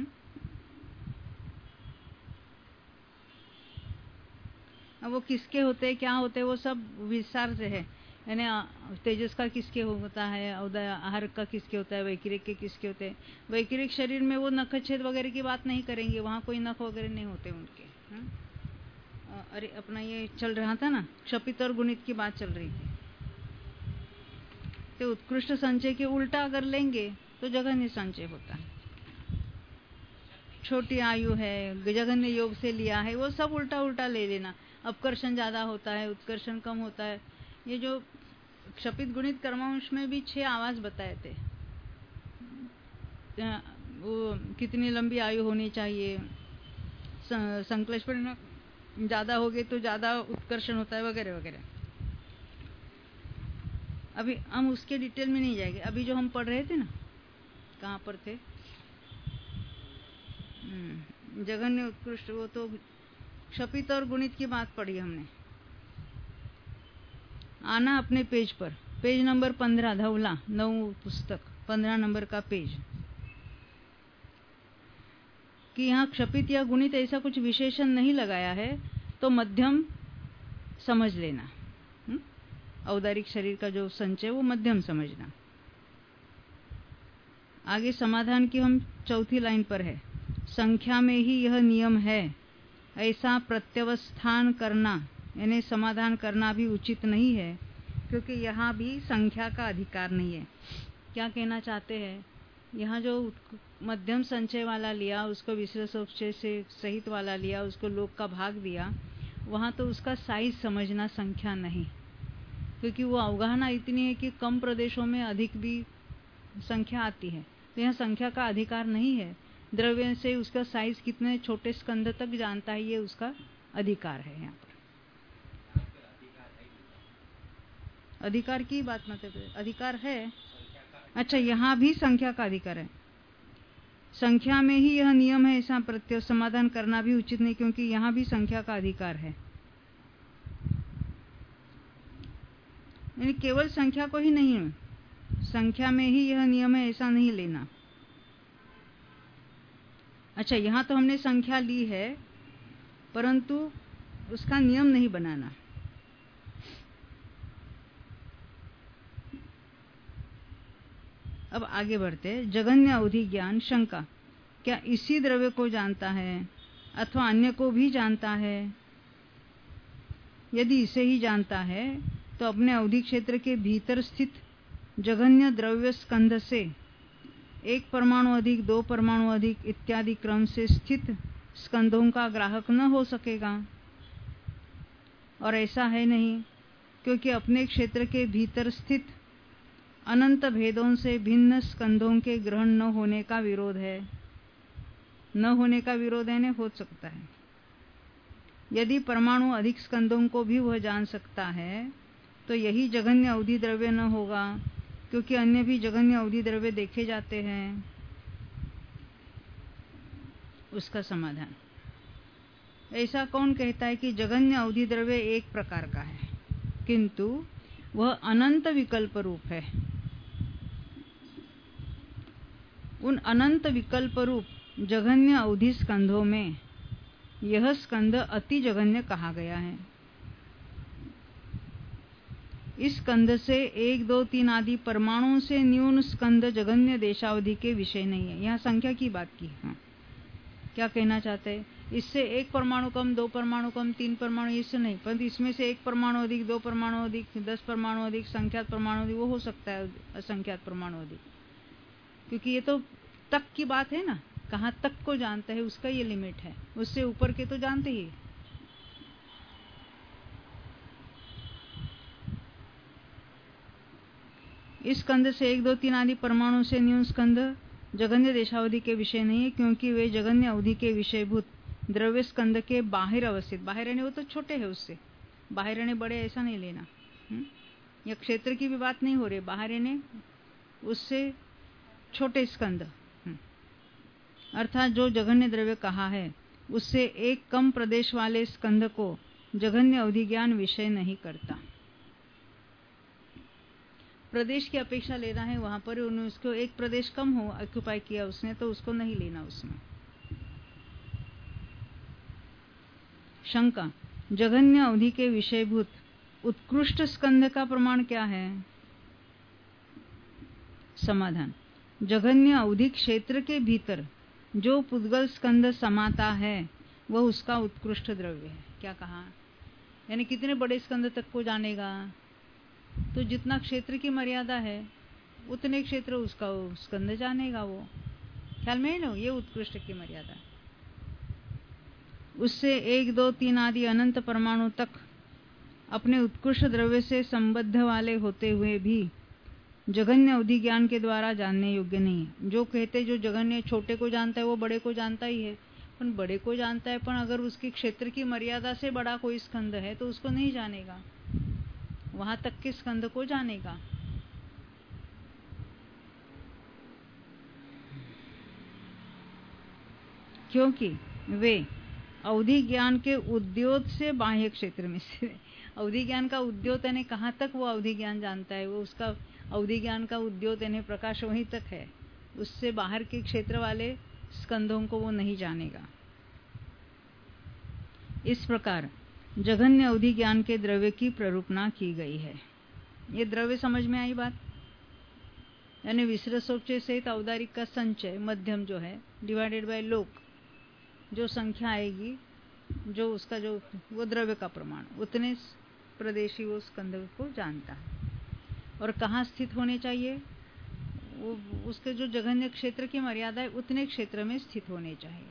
अब वो किसके होते हैं, क्या होते हैं, वो सब विस्तार से है, यानी तेजस का किसके होता है, उदय आहार का किसके होता है, वैक्रिक के किसके होते हैं। वैक्रिक शरीर में वो नखच्छेद वगैरह की बात नहीं करेंगे, वहां कोई नख वगैरह नहीं होते उनके। अरे अपना ये चल रहा था ना, क्षपित और गुणित की बात चल रही थी, तो उत्कृष्ट संचय के उल्टा अगर लेंगे तो जघन्य संचय होता है। छोटी आयु है, जघन्य योग से लिया है, वो सब उल्टा उल्टा ले लेना। अपकर्षण ज्यादा होता है, उत्कर्षण कम होता है। ये जो क्षपित गुणित कर्मांश में भी 6 आवाज बताए थे, वो कितनी लंबी आयु होनी चाहिए, संक्लेश ज्यादा हो गए तो ज्यादा उत्कर्षण होता है वगैरह वगैरह। अभी हम उसके डिटेल में नहीं जाएंगे। अभी जो हम पढ़ रहे थे ना, कहाँ पर थे, जघन्य उत्कृष्ट, वो तो क्षपित और गुणित की बात पढ़ी हमने। आना अपने पेज पर, पेज नंबर 15, धवला 9 पुस्तक 15 नंबर का पेज, कि यहाँ क्षपित या गुणित ऐसा कुछ विशेषण नहीं लगाया है, तो मध्यम समझ लेना। औदारिक शरीर का जो संचय वो मध्यम समझना। आगे समाधान की हम 4थी लाइन पर है। संख्या में ही यह नियम है, ऐसा प्रत्यवस्थान करना, यानी समाधान करना भी उचित नहीं है, क्योंकि यहाँ भी संख्या का अधिकार नहीं है। क्या कहना चाहते हैं? यहाँ जो मध्यम संचय वाला लिया, उसको विश्लेषोपचय से सहित वाला लिया, उसको लोक का भाग दिया, वहाँ तो उसका साइज समझना, संख्या नहीं, क्योंकि वो अवगाहना इतनी है कि कम प्रदेशों में अधिक भी संख्या आती है। तो यहाँ संख्या का अधिकार नहीं है। द्रव्य से उसका साइज कितने छोटे स्कंध तक जानता है, ये उसका अधिकार है। यहाँ पर अधिकार की बात मत करें, अधिकार है। अच्छा, यहाँ भी संख्या का अधिकार है। संख्या में ही यह नियम है, ऐसा प्रत्यय समाधान करना भी उचित नहीं, क्योंकि यहाँ भी संख्या का अधिकार है। यानी केवल संख्या को ही नहीं है, संख्या में ही यह नियम है, ऐसा नहीं लेना। अच्छा, यहाँ तो हमने संख्या ली है, परंतु उसका नियम नहीं बनाना। अब आगे बढ़ते। जघन्य अवधि ज्ञान शंका, क्या इसी द्रव्य को जानता है अथवा अन्य को भी जानता है? यदि इसे ही जानता है तो अपने अवधि क्षेत्र के भीतर स्थित जघन्य द्रव्य स्कंध से एक परमाणु अधिक, दो परमाणु अधिक इत्यादि क्रम से स्थित स्कंधों का ग्राहक न हो सकेगा। और ऐसा है नहीं, क्योंकि अपने क्षेत्र के भीतर स्थित अनंत भेदों से भिन्न स्कंधों के ग्रहण न होने का विरोध है। न होने का विरोध है, हो सकता है। यदि परमाणु अधिक स्कंधों को भी वह जान सकता है तो यही जघन्य अवधि द्रव्य न होगा, क्योंकि अन्य भी जघन्य अवधि द्रव्य देखे जाते हैं। उसका समाधान, ऐसा कौन कहता है कि जघन्य अवधि द्रव्य एक प्रकार का है, किंतु वह अनंत विकल्प रूप है। उन अनंत विकल्प रूप जघन्य अवधि स्कंधों में यह स्कंध अति जघन्य कहा गया है। इस स्कंध से 1, 2, 3 आदि परमाणुओं से न्यून स्कंध जघन्य देशावधि के विषय नहीं है। यहाँ संख्या की बात की। हाँ, क्या कहना चाहते हैं? इससे 1 परमाणु कम, 2 परमाणु कम, 3 परमाणु, इससे नहीं, परंतु इसमें से 1 परमाणु अधिक, 2 परमाणु अधिक, 10 परमाणु अधिक, संख्यात परमाणु अधिक, वो हो सकता है असंख्यात परमाणु अधिक, क्योंकि ये तो तक की बात है ना, कहाँ तक को जानता है, उसका ये लिमिट है। उससे ऊपर के तो जानते ही। इस स्कंध से 1, 2, 3 आदि परमाणु से न्यून स्कंध जघन्य देशावधि के विषय नहीं है, क्योंकि वे जघन्य अवधि के विषयभूत द्रव्य स्कंध के बाहर अवस्थित, बाहर रहने वो तो छोटे है, उससे बाहर रहने बड़े ऐसा नहीं लेना। या क्षेत्र की भी बात नहीं हो रही, बाहर रहने उससे छोटे स्कंध, अर्थात जो जघन्य द्रव्य कहा है उससे एक कम प्रदेश वाले स्कंध को जघन्य अवधि ज्ञान विषय नहीं करता। प्रदेश की अपेक्षा लेना है, वहां पर उन्होंने उसको एक प्रदेश कम हो ऑक्युपाई किया उसने, तो उसको नहीं लेना उसमें। शंका, जघन्य अवधि के विषयभूत उत्कृष्ट स्कंध का प्रमाण क्या है? समाधान, जघन्य अवधि क्षेत्र के भीतर जो पुद्गल स्कंध समाता है वह उसका उत्कृष्ट द्रव्य है। क्या कहा? यानी कितने बड़े स्कंध तक को जानेगा, तो जितना क्षेत्र की मर्यादा है उतने क्षेत्र उसका स्कंध जानेगा। वो ख्याल में है ना, ये उत्कृष्ट की मर्यादा। उससे 1, 2, 3 आदि अनंत परमाणु तक अपने उत्कृष्ट द्रव्य से संबद्ध वाले होते हुए भी जघन्य अवधि ज्ञान के द्वारा जानने योग्य नहीं है। जो कहते जो जघन्य छोटे को जानता है वो बड़े को जानता ही है, पर बड़े को जानता है, पर अगर उसकी क्षेत्र की मर्यादा से बड़ा कोई स्कंध है तो उसको नहीं जानेगा, वहां तक के स्कंध को जानेगा। क्योंकि वे अवधि ज्ञान के उद्योत से बाह्य क्षेत्र में से, अवधि ज्ञान का उद्योत यानी कहाँ तक वो अवधि ज्ञान जानता है, वो उसका अवधि ज्ञान का उद्योत यानी प्रकाश वहीं तक है, उससे बाहर के क्षेत्र वाले स्कंधों को वो नहीं जानेगा। इस प्रकार जघन्य अवधि ज्ञान के द्रव्य की प्ररूपणा की गई है। ये द्रव्य समझ में आई बात? यानी विसर्जोपचय सहित औदारिक का संचय मध्यम जो है डिवाइडेड बाय लोक, जो संख्या आएगी, जो उसका जो वो द्रव्य का प्रमाण, उतने प्रदेशी वो स्कंध को जानता है। और कहाँ स्थित होने चाहिए? वो उसके जो जघन्य क्षेत्र की मर्यादा है उतने क्षेत्र में स्थित होने चाहिए।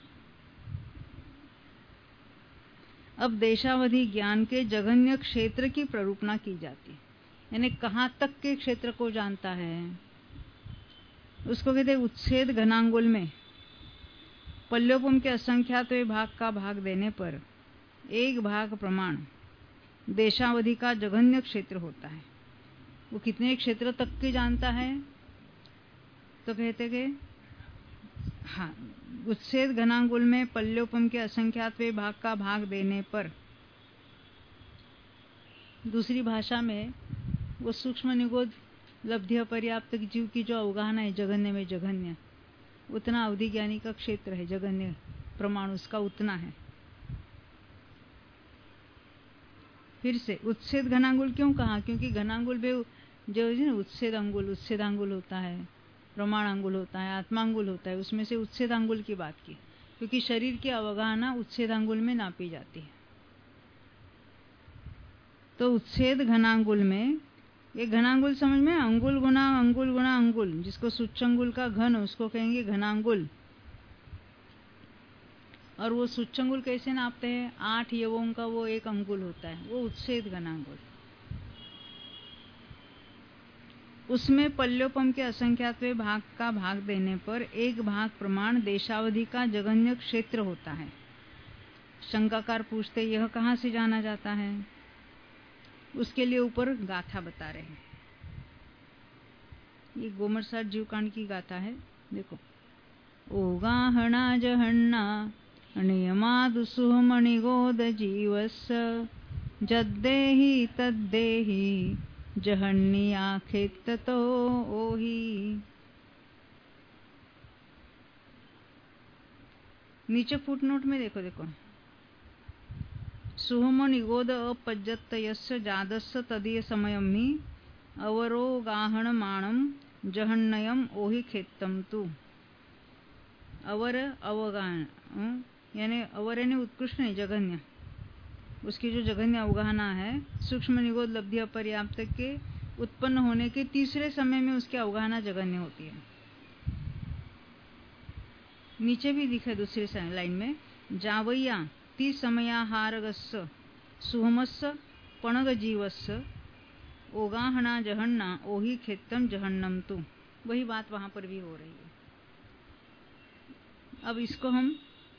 अब देशावधि ज्ञान के जघन्य क्षेत्र की प्ररूपणा की जाती है, यानी कहाँ तक के क्षेत्र को जानता है उसको कहते हैं उच्छेद घनांगुल में पल्योपम के असंख्यात भाग का भाग देने पर एक भाग प्रमाण देशावधि का जघन्य क्षेत्र होता है। वो कितने क्षेत्र तक के जानता है तो कहते कि हाँ, उच्छेद घनांगुल में पल्योपम के असंख्यात भाग का भाग देने पर, दूसरी भाषा में वो सूक्ष्म निगोद लब्धि पर्याप्त जीव की जो अवगाहना है जघन्य में जघन्य, उतना अवधि ज्ञानी का क्षेत्र है, जघन्य प्रमाण उसका उतना है। फिर से उच्छेद घनांगुल क्यों कहा? क्योंकि घनांगुल भी जो है उच्छेदांगुल होता है, प्रमाणांगुल होता है, आत्मांगुल होता है, उसमें से उच्छेदांगुल की बात की, क्योंकि शरीर की अवगाहना उच्छेदांगुल में नापी जाती है। तो उच्छेद घनांगुल में, ये घनांगुल समझ में, अंगुल गुना अंगुल, जिसको सूच्यंगुल का घन उसको कहेंगे घनांगुल। और वो सूच्यंगुल कैसे नापते हैं? 8 यवों का वो एक अंगुल होता है, वो उच्छेद घनांगुल। उसमें पल्योपम के असंख्यात भाग का भाग देने पर एक भाग प्रमाण देशावधि का जघन्य क्षेत्र होता है। शंकाकार पूछते यह कहाँ से जाना जाता है? उसके लिए ऊपर गाथा बता रहे हैं। ये गोमरसाट जीवकांड की गाथा है, देखो। ओगाहना जहन्ना नियमादुसुमणिगोद जीवस्य जद्देहि तद्देहि जहन्नियाखेत्ततो ओहि। नीचे फुटनोट में देखो सुहम निगोद अपज्जत यस्य जादस्य तदीय समयम ही अवरोगाहणमाणम जहन्नयम ओहि खेत्तम तु। अवर अवगाहन यानी अवर यानी उत्कृष्ट नहीं, जघन्य, उसकी जो जघन्य अवगाहना है सूक्ष्म निगोद लब्धि अपर्याप्त के उत्पन्न होने के तीसरे समय में उसकी अवगाहना जघन्य होती है। नीचे भी दिखा दूसरी लाइन में, जावैया ती समयाहारगस्य सुहमस्य पणग जीवस्य ओगाहना जहन्ना ओहि खेत्तम जहन्नम तु। वही बात वहां पर भी हो रही है। अब इसको हम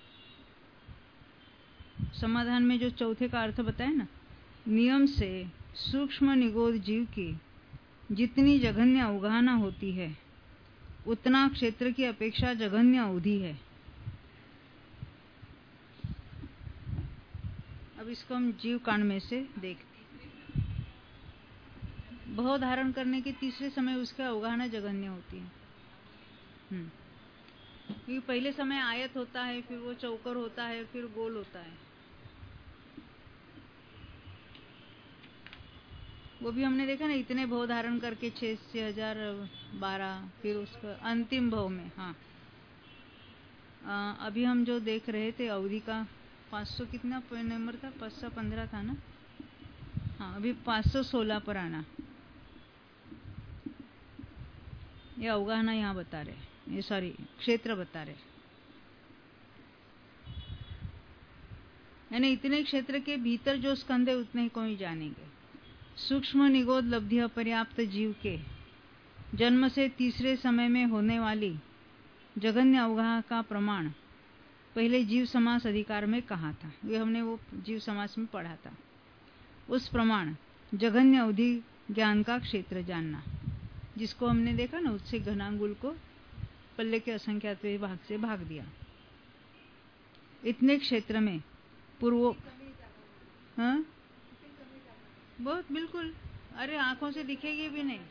समाधान में जो चौथे का अर्थ बताए ना, नियम से सूक्ष्म निगोद जीव की जितनी जघन्य अवगाहना होती है उतना क्षेत्र की अपेक्षा जघन्य अवधि है। अब इसको हम जीव कांड में से देखते। भाव धारण करने के तीसरे समय उसका अवगाहना जघन्य होती है। क्योंकि पहले समय आयत होता है, फिर वो चौकर होता है, फिर गोल होता है। वो भी हमने देखा ना, इतने भाव धारण करके 6012, फिर उसका अंतिम भाव में। हाँ, अभी हम जो देख रहे थे अवधि का 500 कितना नंबर था? 515 था ना। हाँ, अभी 516 पर आना। ये अवगाहना यहाँ बता रहे, ये सॉरी क्षेत्र बता रहे, यानी इतने क्षेत्र के भीतर जो स्कंद है उतने ही कोई जानेंगे। सूक्ष्म निगोद लब्धि अपर्याप्त जीव के जन्म से तीसरे समय में होने वाली जघन्य अवगाह का प्रमाण पहले जीव समास अधिकार में कहा था, ये हमने वो जीव समास में पढ़ा था। उस प्रमाण जघन्य अवधि ज्ञान का क्षेत्र जानना, जिसको हमने देखा ना, उससे घनांगुल को पल्ले के असंख्यात भाग से भाग दिया। इतने क्षेत्र में पूर्व, हाँ बहुत बिल्कुल, अरे आंखों से दिखेगी भी नहीं।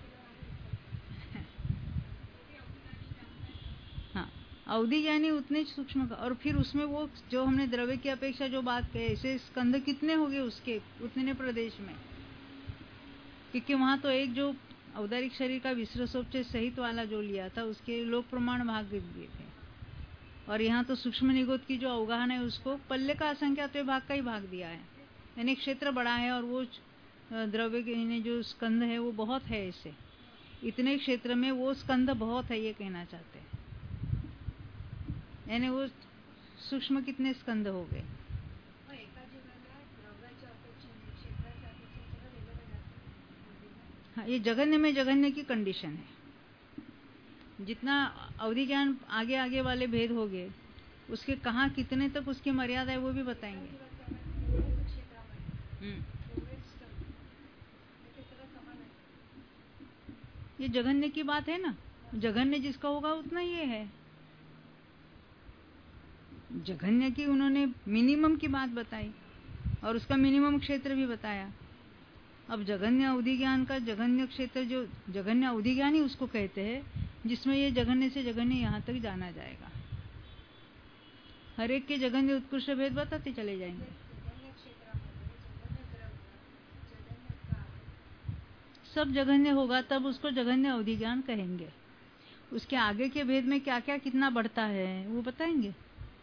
हाँ, अवधि यानी उतने सूक्ष्म का। और फिर उसमें वो जो हमने द्रव्य की अपेक्षा जो बात कही, ऐसे स्कंद कितने हो गए उसके उतने प्रदेश में, क्योंकि वहां तो एक जो औदारिक शरीर का विसर्जोपचय सहित वाला जो लिया था उसके लोक प्रमाण भाग दिए थे। और यहाँ तो सूक्ष्म निगोद की जो अवगाहन है उसको पल्ले का असंख्यात भाग का ही भाग दिया है, यानी क्षेत्र बड़ा है और वो द्रव्य के जो स्कंद है वो बहुत है ऐसे। इतने क्षेत्र में वो स्कंद बहुत है, ये कहना चाहते हैं। यानी वो सूक्ष्म कितने स्कंद हो गए। हाँ, ये जघन्य में जघन्य की कंडीशन है। जितना अवधि ज्ञान आगे आगे वाले भेद हो गए, उसके कहाँ कितने तक उसकी मर्यादा है वो भी बताएंगे। ये जघन्य की बात है ना, जघन्य जिसका होगा उतना ये है। जघन्य की उन्होंने मिनिमम की बात बताई और उसका मिनिमम क्षेत्र भी बताया। अब जघन्य अवधि ज्ञान का जघन्य क्षेत्र, जो जघन्य अवधि ज्ञान ही उसको कहते हैं, जिसमें ये जघन्य से जघन्य यहाँ तक जाना जाएगा। हर एक के जघन्य उत्कृष्ट भेद बताते चले जाएंगे। सब जघन्य होगा तब उसको जघन्य अवधि ज्ञान कहेंगे। उसके आगे के भेद में क्या क्या कितना बढ़ता है वो बताएंगे।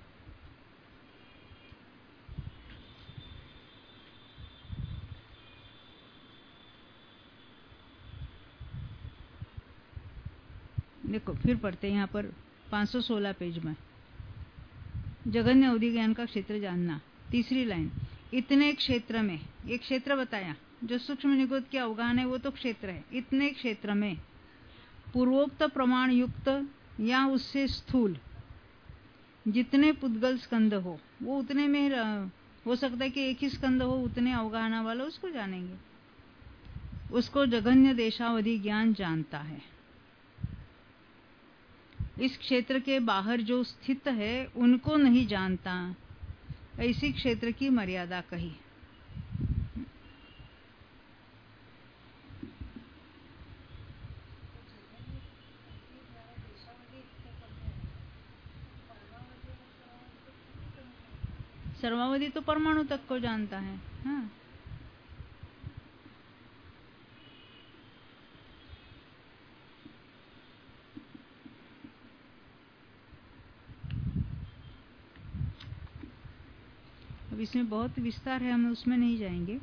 देखो फिर पढ़ते हैं यहाँ पर 516 पेज में, जघन्य अवधि ज्ञान का क्षेत्र जानना। तीसरी लाइन, इतने क्षेत्र में, एक क्षेत्र बताया जो सूक्ष्म निगोद के अवगाहन है, वो तो क्षेत्र है। इतने क्षेत्र में पूर्वोक्त प्रमाण युक्त या उससे स्थूल जितने पुद्गल स्कंद हो, वो उतने में हो सकता है कि एक ही स्कंद हो, उतने अवगाहना वाला उसको जानेंगे। उसको जघन्य देशावधि ज्ञान जानता है। इस क्षेत्र के बाहर जो स्थित है उनको नहीं जानता, ऐसी क्षेत्र की मर्यादा कही। सर्वावधि तो परमाणु तक को जानता है। हाँ, अब इसमें बहुत विस्तार है, हम उसमें नहीं जाएंगे।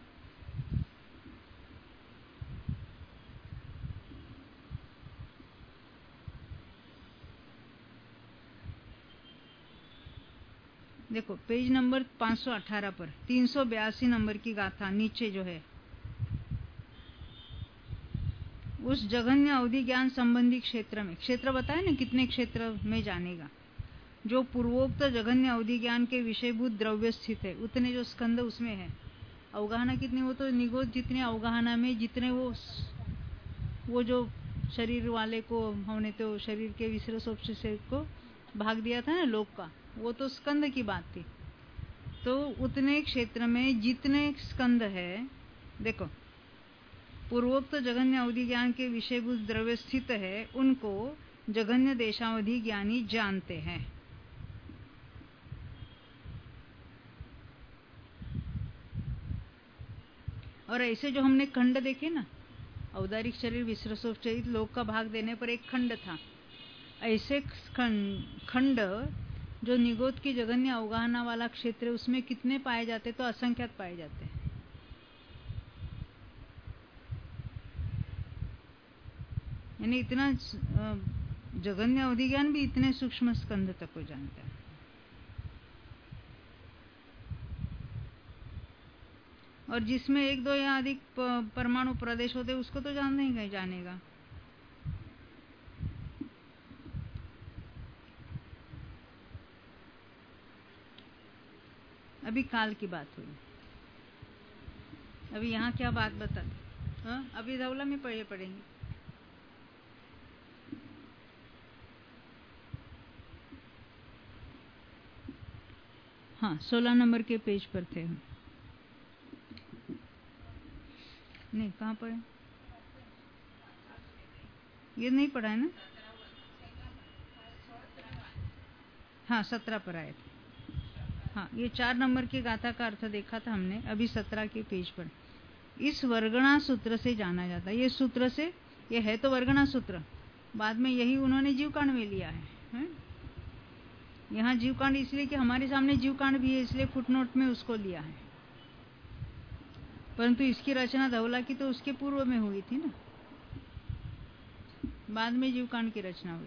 देखो पेज नंबर 518 पर 382 नंबर की गाथा नीचे जो है, उस जघन्य अवधि ज्ञान संबंधी क्षेत्र में, क्षेत्र बताया ना कितने क्षेत्र में जानेगा, जो पूर्वोक्त जघन्य अवधि ज्ञान के विषयभूत द्रव्य स्थित है, उतने जो स्कंद उसमें है। अवगाहना कितने, वो तो निगोद जितने अवगाहना में जितने वो जो शरीर वाले को हमने तो शरीर के विसर्ग से को भाग दिया था ना लोक का, वो तो स्कंद की बात थी। तो उतने क्षेत्र में जितने स्कंद है, देखो पूर्वोक्त जघन्य अवधि ज्ञान के विषयभूत द्रव्य स्थित है, उनको जघन्य देशावधि ज्ञानी जानते हैं। और ऐसे जो हमने खंड देखे ना, औदारिक शरीर विसर्गोपचयित लोक का भाग देने पर एक खंड था, ऐसे खंड जो निगोद की जघन्य अवगाहना वाला क्षेत्र, उसमें कितने पाए जाते, तो असंख्यात पाए जाते हैं। यानी इतना जघन्य अवधि ज्ञान भी इतने सूक्ष्म स्कंद तक को जानता है। और जिसमें एक दो या अधिक परमाणु प्रदेश होते, उसको तो जानना ही नहीं जानेगा। अभी काल की बात हुई, अभी यहाँ क्या बात बता, हाँ अभी धवला में पढ़ेंगे। हाँ 16 नंबर के पेज पर थे हम। नहीं, कहाँ पर है ये, नहीं पढ़ा है ना। हाँ 17 पर आए थे। हाँ, ये 4 नंबर की गाथा का अर्थ देखा था हमने, अभी 17 के पेज पर। इस वर्गणा सूत्र से जाना जाता है। ये सूत्र से, ये है तो वर्गणा सूत्र, बाद में यही उन्होंने जीवकांड में लिया है? यहाँ जीवकांड इसलिए कि हमारे सामने जीवकांड भी है, इसलिए फुटनोट में उसको लिया है। परंतु इसकी रचना धवला की तो उसके पूर्व में हुई थी ना। बाद में जीवकांड की रचना हुई।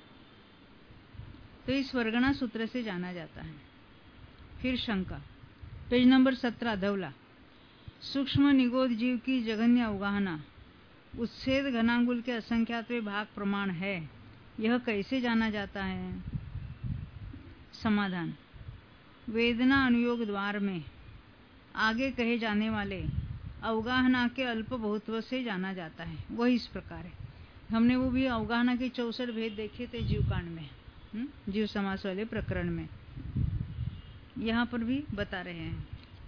तो इस वर्गणा सूत्र से जाना जाता है। फिर शंका, पेज नंबर 17 धवला। सूक्ष्म निगोद जीव की जघन्य अवगाहना उच्छेद घनांगुल के असंख्यात्वें भाग प्रमाण है, यह कैसे जाना जाता है? समाधान, वेदना अनुयोग द्वार में आगे कहे जाने वाले अवगाहना के अल्प बहुत्व से जाना जाता है। वह इस प्रकार है। हमने वो भी अवगाहना के 64 भेद देखे थे जीवकांड में, जीव समास वाले प्रकरण में। यहाँ पर भी बता रहे हैं।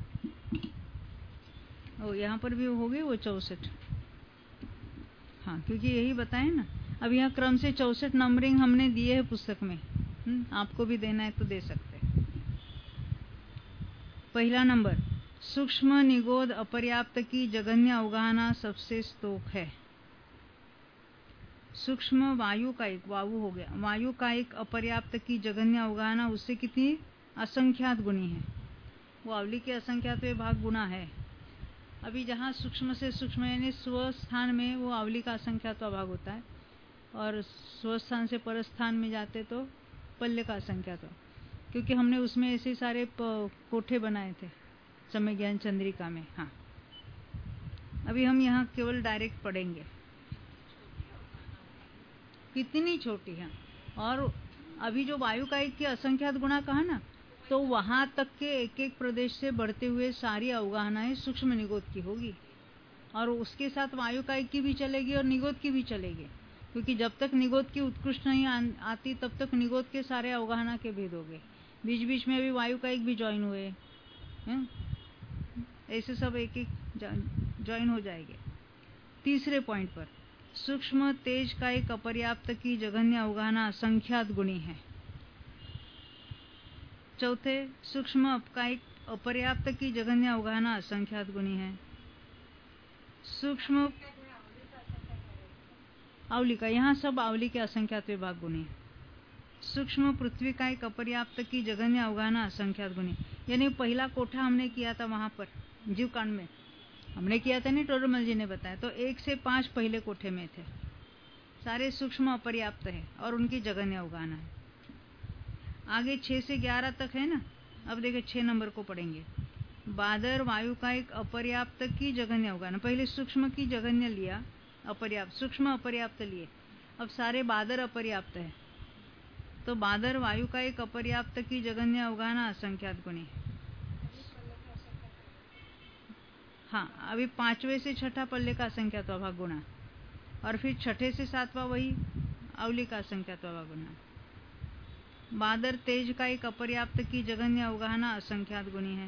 यहाँ पर भी हो गए वो 64। हाँ, क्योंकि यही बताए ना। अब यहाँ क्रम से 64 नंबरिंग हमने दिए है पुस्तक में। आपको भी देना है तो दे सकते हैं। पहला नंबर, सूक्ष्म निगोद अपर्याप्त की जघन्य अवगाहना सबसे स्तोक है। सूक्ष्म वायु का एक, वायु हो गया, वायु का एक अपर्याप्त की जघन्य अवगाहना उससे कितनी असंख्यात गुणी है। वो अवली के असंख्यात भाग गुणा है। अभी जहाँ सूक्ष्म से सूक्ष्म यानी स्वस्थान में वो अवली का असंख्यात भाग होता है, और स्वस्थान से परस्थान में जाते तो पल्ले का असंख्यात। क्योंकि हमने उसमें ऐसे सारे कोठे बनाए थे समय ज्ञान चंद्रिका में। हाँ, अभी हम यहाँ केवल डायरेक्ट पढ़ेंगे। कितनी छोटी है। और अभी जो वायु का एक की असंख्यात गुणा कहा ना, तो वहां तक के एक एक प्रदेश से बढ़ते हुए सारी अवगाहनाएं सूक्ष्म निगोद की होगी, और उसके साथ वायु का एक की भी चलेगी और निगोद की भी चलेगी। क्योंकि जब तक निगोद की उत्कृष्ट नहीं आती तब तक निगोद के सारे अवगाहना के भेद हो गए। बीच बीच में भी वायु का एक भी ज्वाइन हुए, ऐसे सब एक एक ज्वाइन हो जाएंगे। तीसरे पॉइंट पर, सूक्ष्म तेज का एक अपर्याप्त की जघन्य अवगाहना असंख्यात गुणी है। चौथे, सूक्ष्म का एक अपर्याप्त की जघन्य अवगाहना असंख्यात गुणी है। सूक्ष्म अवली का, यहाँ सब अवली के असंख्यात विभाग गुणी है। सूक्ष्म पृथ्वी का एक अपर्याप्त की जघन्य अवगाहना असंख्यात गुणी, यानी पहला कोठा हमने किया था वहां पर जीवकांड में, हमने किया था नहीं, टोडरमल जी ने बताया। तो 1 से 5 पहले कोठे में थे, सारे सूक्ष्म अपर्याप्त है और उनकी जघन्य अवगाहना है। आगे 6 से 11 तक है ना। अब देखिए 6 नंबर को पढ़ेंगे। बादर वायु का एक अपर्याप्त की जघन्य अवगाहना। पहले सूक्ष्म की जघन्य लिया, अपर्याप्त, सूक्ष्म अपर्याप्त लिए, अब सारे बादर अपर्याप्त है। तो बादर वायु का एक अपर्याप्त की जघन्य अवगाहना असंख्यात गुणी। हाँ, अभी 5वें से 6ठा पल्ले का असंख्यात भाग गुणा, और फिर 6ठे से 7वां वही अवली का असंख्यात भाग गुणा। बादर तेज का एक अपर्याप्त की जघन्य अवगाहना असंख्यात गुणी है।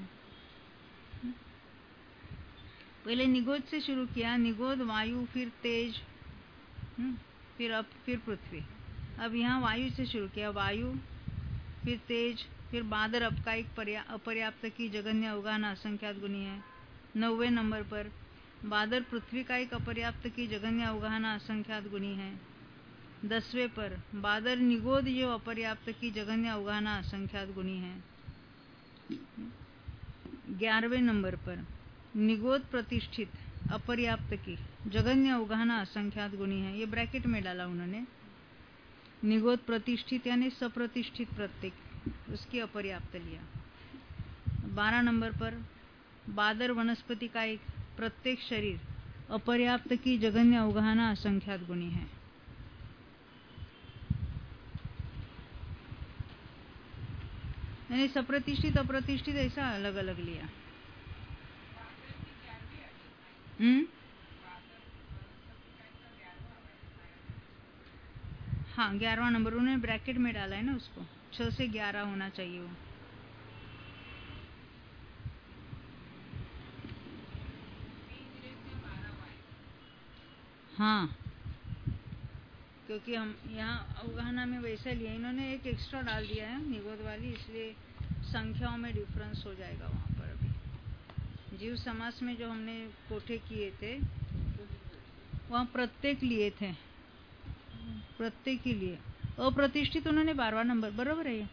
पहले निगोद से शुरू किया, निगोद वायु, फिर तेज, फिर पृथ्वी। अब यहाँ वायु से शुरू किया, वायु फिर तेज फिर बादर, अब का एक अपर्याप्त की जघन्य अवगाहना असंख्यात गुणी है। 9वें नंबर पर बादर पृथ्वी का एक अपर्याप्त की जघन्य अवगाहना असंख्यात गुणी है। 10वें पर बादर निगोद जो अपर्याप्त की जघन्य अवगाहना असंख्यात गुणी है। 11वें नंबर पर निगोद प्रतिष्ठित अपर्याप्त की जघन्य अवगाहना असंख्यात गुणी है। ये ब्रैकेट में डाला उन्होंने, निगोद प्रतिष्ठित यानी सप्रतिष्ठित प्रत्येक, उसकी अपर्याप्त लिया। 12 नंबर पर बादर वनस्पति का एक प्रत्येक शरीर अपर्याप्त की जघन्य अवगाहना असंख्यात गुणी है। यानी सप्रतिष्ठित अप्रतिष्ठित ऐसा अलग अलग लिया। हाँ, 11वां नंबर उन्होंने ब्रैकेट में डाला है ना, उसको 6 से 11 होना चाहिए वो। हाँ, क्योंकि हम यहाँ अवगाहना में वैसे लिए, इन्होंने एक एक्स्ट्रा डाल दिया है निगोद वाली, इसलिए संख्याओं में डिफरेंस हो जाएगा वहाँ पर। अभी जीव समास में जो हमने कोठे किए थे वहाँ प्रत्येक लिए थे, प्रत्येक ही लिए। अप्रतिष्ठित उन्होंने 12वां नंबर, बरोबर है ये?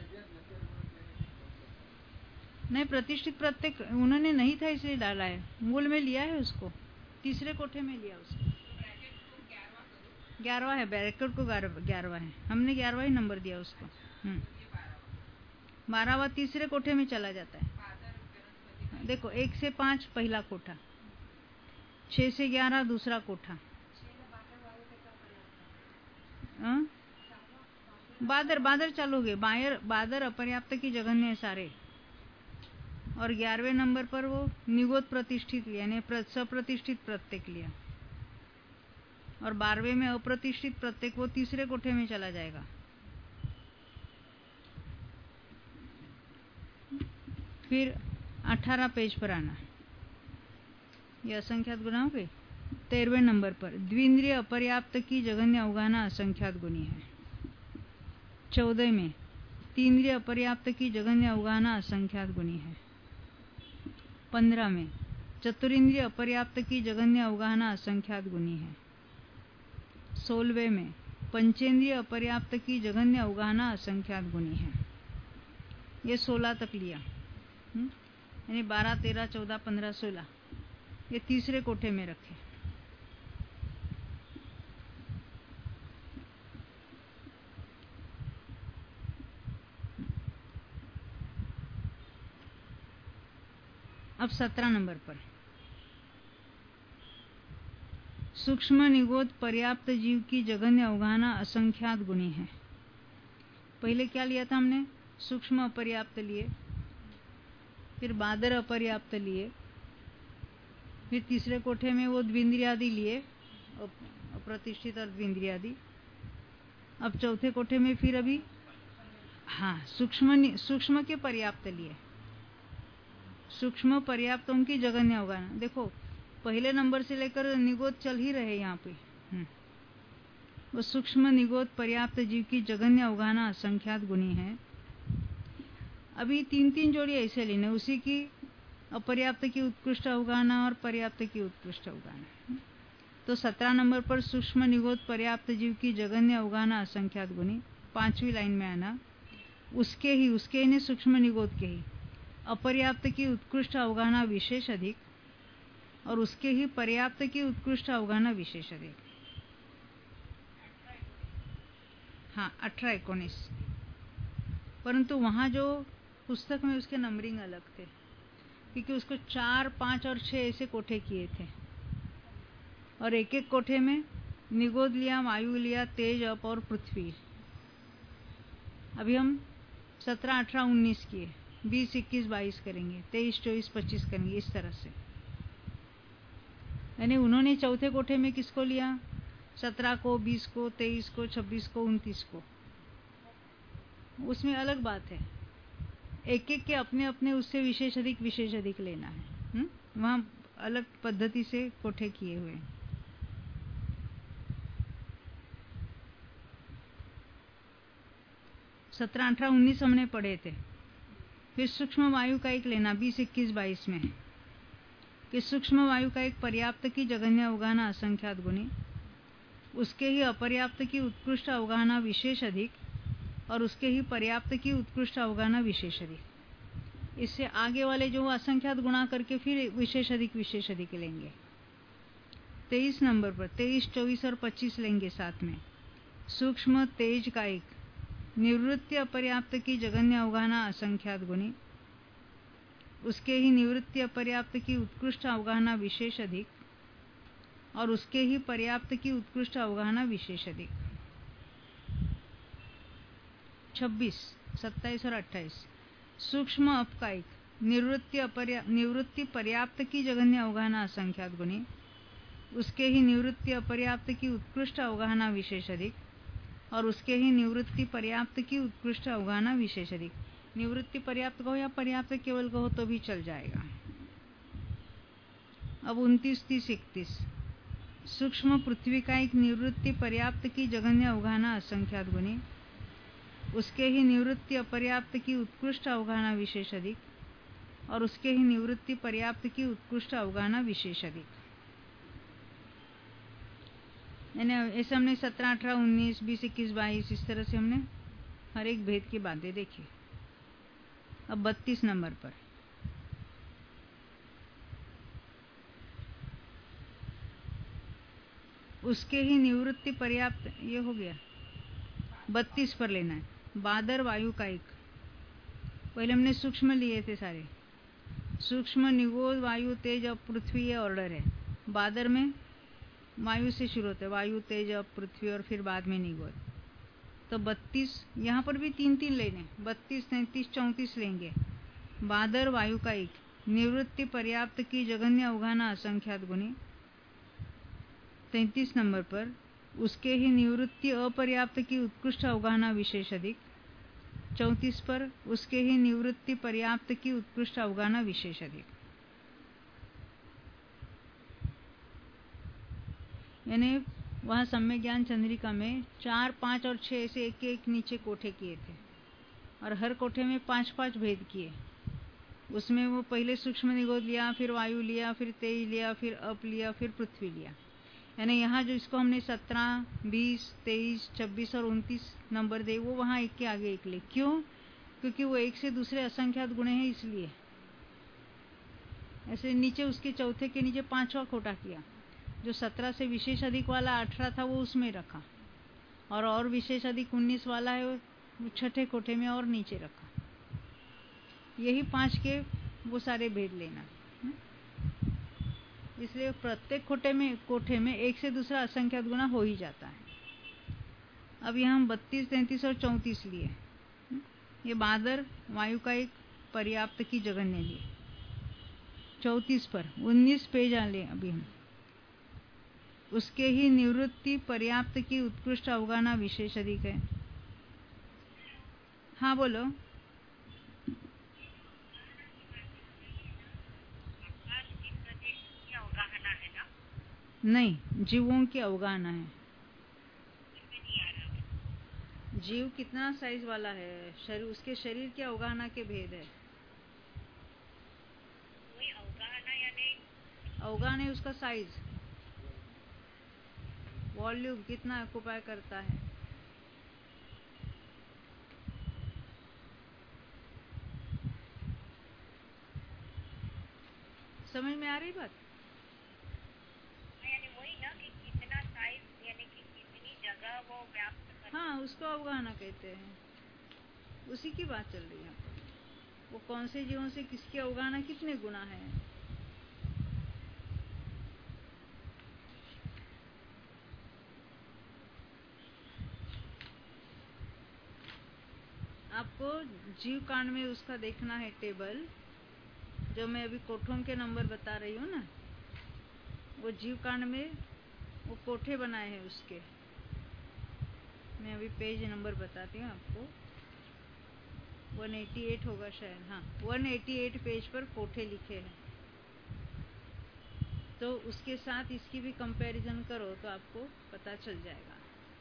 नहीं, प्रतिष्ठित प्रत्येक उन्होंने नहीं था इसलिए डाला है, मूल में लिया है उसको, तीसरे कोठे में लिया उसको। 11वां है, बैरिकेड को 11वां है, हमने 11वां ही नंबर दिया उसको। 12वां तीसरे कोठे में चला जाता है। देखो 1 से 5 पहला कोठा, 6 से 11 दूसरा कोठा। बादर चालू हो गए, बादर अपर्याप्त की जघन्य है सारे। और 11वें नंबर पर वो निगोद प्रतिष्ठित लिया, यानी सप्रतिष्ठित प्रत्येक लिया। और 12वें में अप्रतिष्ठित प्रत्येक, वो तीसरे कोठे में चला जाएगा। फिर 18 पेज पर आना, ये असंख्यात गुणा हो गई। 13वें नंबर पर द्विंद्रिय अपर्याप्त की जघन्य अवगाहना असंख्यात गुणी है। 14 में तीन्द्रिय अपर्याप्त की जघन्य अवगाहना असंख्यात गुणी है। 15 में चतुरिंद्रिय अपर्याप्त की जघन्य अवगाहना असंख्यात गुणी है। 16वें में पंचेंद्रिय अपर्याप्त की जघन्य अवगाहना असंख्यात गुणी है। ये 16 तक लिया, यानी 12, 13, 14, 15, 16 ये तीसरे कोठे में रखे। अब 17 नंबर पर सूक्ष्म निगोद पर्याप्त जीव की जघन्य अवगाहना असंख्यात गुणी है। पहले क्या लिया था हमने? सूक्ष्म अपर्याप्त लिए, फिर बादर अपर्याप्त लिए, फिर तीसरे कोठे में वो द्विंद्रियादि लिए, अप्रतिष्ठित और द्विंद्रियादि। अब चौथे कोठे में फिर अभी सूक्ष्म के पर्याप्त लिए, सूक्ष्म पर्याप्तों की जघन्य अवगाहना। देखो पहले नंबर से लेकर निगोद चल ही रहे यहाँ पे। वो सूक्ष्म निगोद पर्याप्त जीव की जघन्य अवगाहना असंख्यात गुणी है। अभी 3-3 जोड़ी ऐसे लेने, उसी की अपर्याप्त की उत्कृष्ट अवगाहना और पर्याप्त की उत्कृष्ट अवगाहना। तो 17 नंबर पर सूक्ष्म निगोद पर्याप्त जीव की जघन्य अवगाहना असंख्यात गुणी। 5वीं लाइन में आना, उसके ही सूक्ष्म निगोद के ही अपर्याप्त की उत्कृष्ट अवगाहना विशेष अधिक, और उसके ही पर्याप्त की उत्कृष्ट अवगाहना विशेष अधिक। 18-19, परंतु वहां जो पुस्तक में उसके नंबरिंग अलग थे, क्योंकि उसको 4, 5 और 6 ऐसे कोठे किए थे, और एक एक कोठे में निगोद लिया, वायु लिया, तेज, अप और पृथ्वी। अभी हम 17, 18, 19 किए, 20, 21, 22 करेंगे, 23, 24, 25 करेंगे, इस तरह से। यानी उन्होंने चौथे कोठे में किसको लिया? 17 को, 20 को, 23 को, 26 को, 29 को। उसमें अलग बात है, एक एक के अपने अपने उससे विशेष अधिक लेना है। वहां अलग पद्धति से कोठे किए हुए। सत्रह, 18, 19 हमने पढ़े थे। फिर सूक्ष्म वायु का एक लेना 20, 21, 22 में कि सूक्ष्म वायु का एक पर्याप्त की जघन्य अवगाहना असंख्यात गुणी, उसके ही अपर्याप्त की उत्कृष्ट अवगाहना विशेष अधिक, और उसके ही पर्याप्त की उत्कृष्ट अवगाहना विशेष अधिक। इससे आगे वाले जो असंख्यात गुणा करके फिर विशेष अधिक लेंगे। 23 नंबर पर 23, 24 और 25 लेंगे साथ में। सूक्ष्म तेज का एक निवृत्ति अपर्याप्त की जघन्य अवगाहना असंख्यात गुणी, उसके ही निवृत्ति अपर्याप्त की उत्कृष्ट अवगाहना विशेष अधिक, और उसके ही पर्याप्त की उत्कृष्ट अवगाहना विशेष अधिक। 26, 27 और 28 सूक्ष्म अपकायिक निवृत्ति पर्याप्त की जघन्य अवगाहना असंख्यात गुणी, उसके ही निवृत्ति अपर्याप्त की उत्कृष्ट अवगाहना विशेष अधिक, और उसके ही निवृत्ति पर्याप्त की उत्कृष्ट अवगाहना विशेष अधिक। निवृत्ति पर्याप्त कहो या पर्याप्त केवल कहो तो भी चल जाएगा। अब 29, 30, 31 सूक्ष्म पृथ्वी का एक निवृत्ति पर्याप्त की जघन्य अवगाहना असंख्यात गुणी, उसके ही निवृत्ति अपर्याप्त की उत्कृष्ट अवगाहना विशेष अधिक, और उसके ही निवृत्ति पर्याप्त की उत्कृष्ट अवगाहना विशेष अधिक। यानी ऐसे हमने 17, 18, 19, 20, 21, 22 इस तरह से हमने हर एक भेद की बातें देखी। अब 32 नंबर पर उसके ही निवृत्ति पर्याप्त, ये हो गया। 32 पर लेना है। बादर वायु का एक, पहले हमने सूक्ष्म लिए थे सारे। सूक्ष्म, निगोद, वायु, तेज, अब पृथ्वी, ये ऑर्डर है। बादर में वायु से शुरू होता है, वायु, तेज, अब पृथ्वी और फिर बाद में निगोद। तो 32, यहाँ पर भी 3-3 लेने, 32, 33, 34 लेंगे। बादर वायु का एक, निवृत्ति पर्याप्त की जगन्य अवगाहना असंख्यात गुणी। 33 नंबर पर उसके ही निवृत्ति अपर्याप्त की उत्कृष्ट अवगाहना विशेष अधिक। 34 पर उसके ही निवृत्ति पर्याप्त की उत्कृष्ट अवगाहना विशेष अधिक। यानी वहाँ सम्यक ज्ञान चंद्रिका में 4, 5 और 6 ऐसे एक एक नीचे कोठे किए थे और हर कोठे में 5-5 भेद किए। उसमें वो पहले सूक्ष्म निगोद लिया, फिर वायु लिया, फिर तेज लिया, फिर अप लिया, फिर पृथ्वी लिया। यानी यहाँ जो इसको हमने 17, 20, 23, 26 और 29 नंबर दे, वो वहाँ एक के आगे एक ले। क्यों? क्योंकि वो एक से दूसरे असंख्यात गुणे हैं, इसलिए ऐसे नीचे उसके चौथे के नीचे 5वां कोठा किया। जो 17 से विशेष अधिक वाला 18 था वो उसमें रखा, और विशेष अधिक 19 वाला है वो छठे कोठे में और नीचे रखा। यही 5 के वो सारे भेद लेना। इसलिए प्रत्येक कोठे में एक से दूसरा असंख्यात गुना हो ही जाता है। अब यहाँ हम 32, 33 और 34 लिए। ये बादर वायु का एक पर्याप्त की जगन्य लिए। 34 पर 19 पेज ले अभी हम। उसके ही निवृत्ति पर्याप्त की उत्कृष्ट अवगाहना विशेष अधिक है। हाँ बोलो। नहीं, जीवों की अवगाहना है। जीव कितना साइज वाला है, शरीर, उसके शरीर की अवगाहना के भेद है। अवगाहना है उसका साइज, वॉल्यूम कितना ऑक्युपाई करता है। समझ में आ रही बात? यानी वही ना कि कितना साइज, यानी कि कितनी जगह वो व्याप्त करता है। हाँ, उसको अवगाहना कहते हैं। उसी की बात चल रही है। वो कौन से जीवों से किसकी अवगाहना कितने गुना है। आपको जीव कांड में उसका देखना है टेबल, जो मैं अभी कोठों के नंबर बता रही हूँ ना, वो जीव कांड में वो कोठे बनाए हैं उसके। मैं अभी पेज नंबर बताती हूँ आपको। 188 होगा शायद। हाँ, 188 पेज पर कोठे लिखे हैं। तो उसके साथ इसकी भी कंपैरिजन करो तो आपको पता चल जाएगा।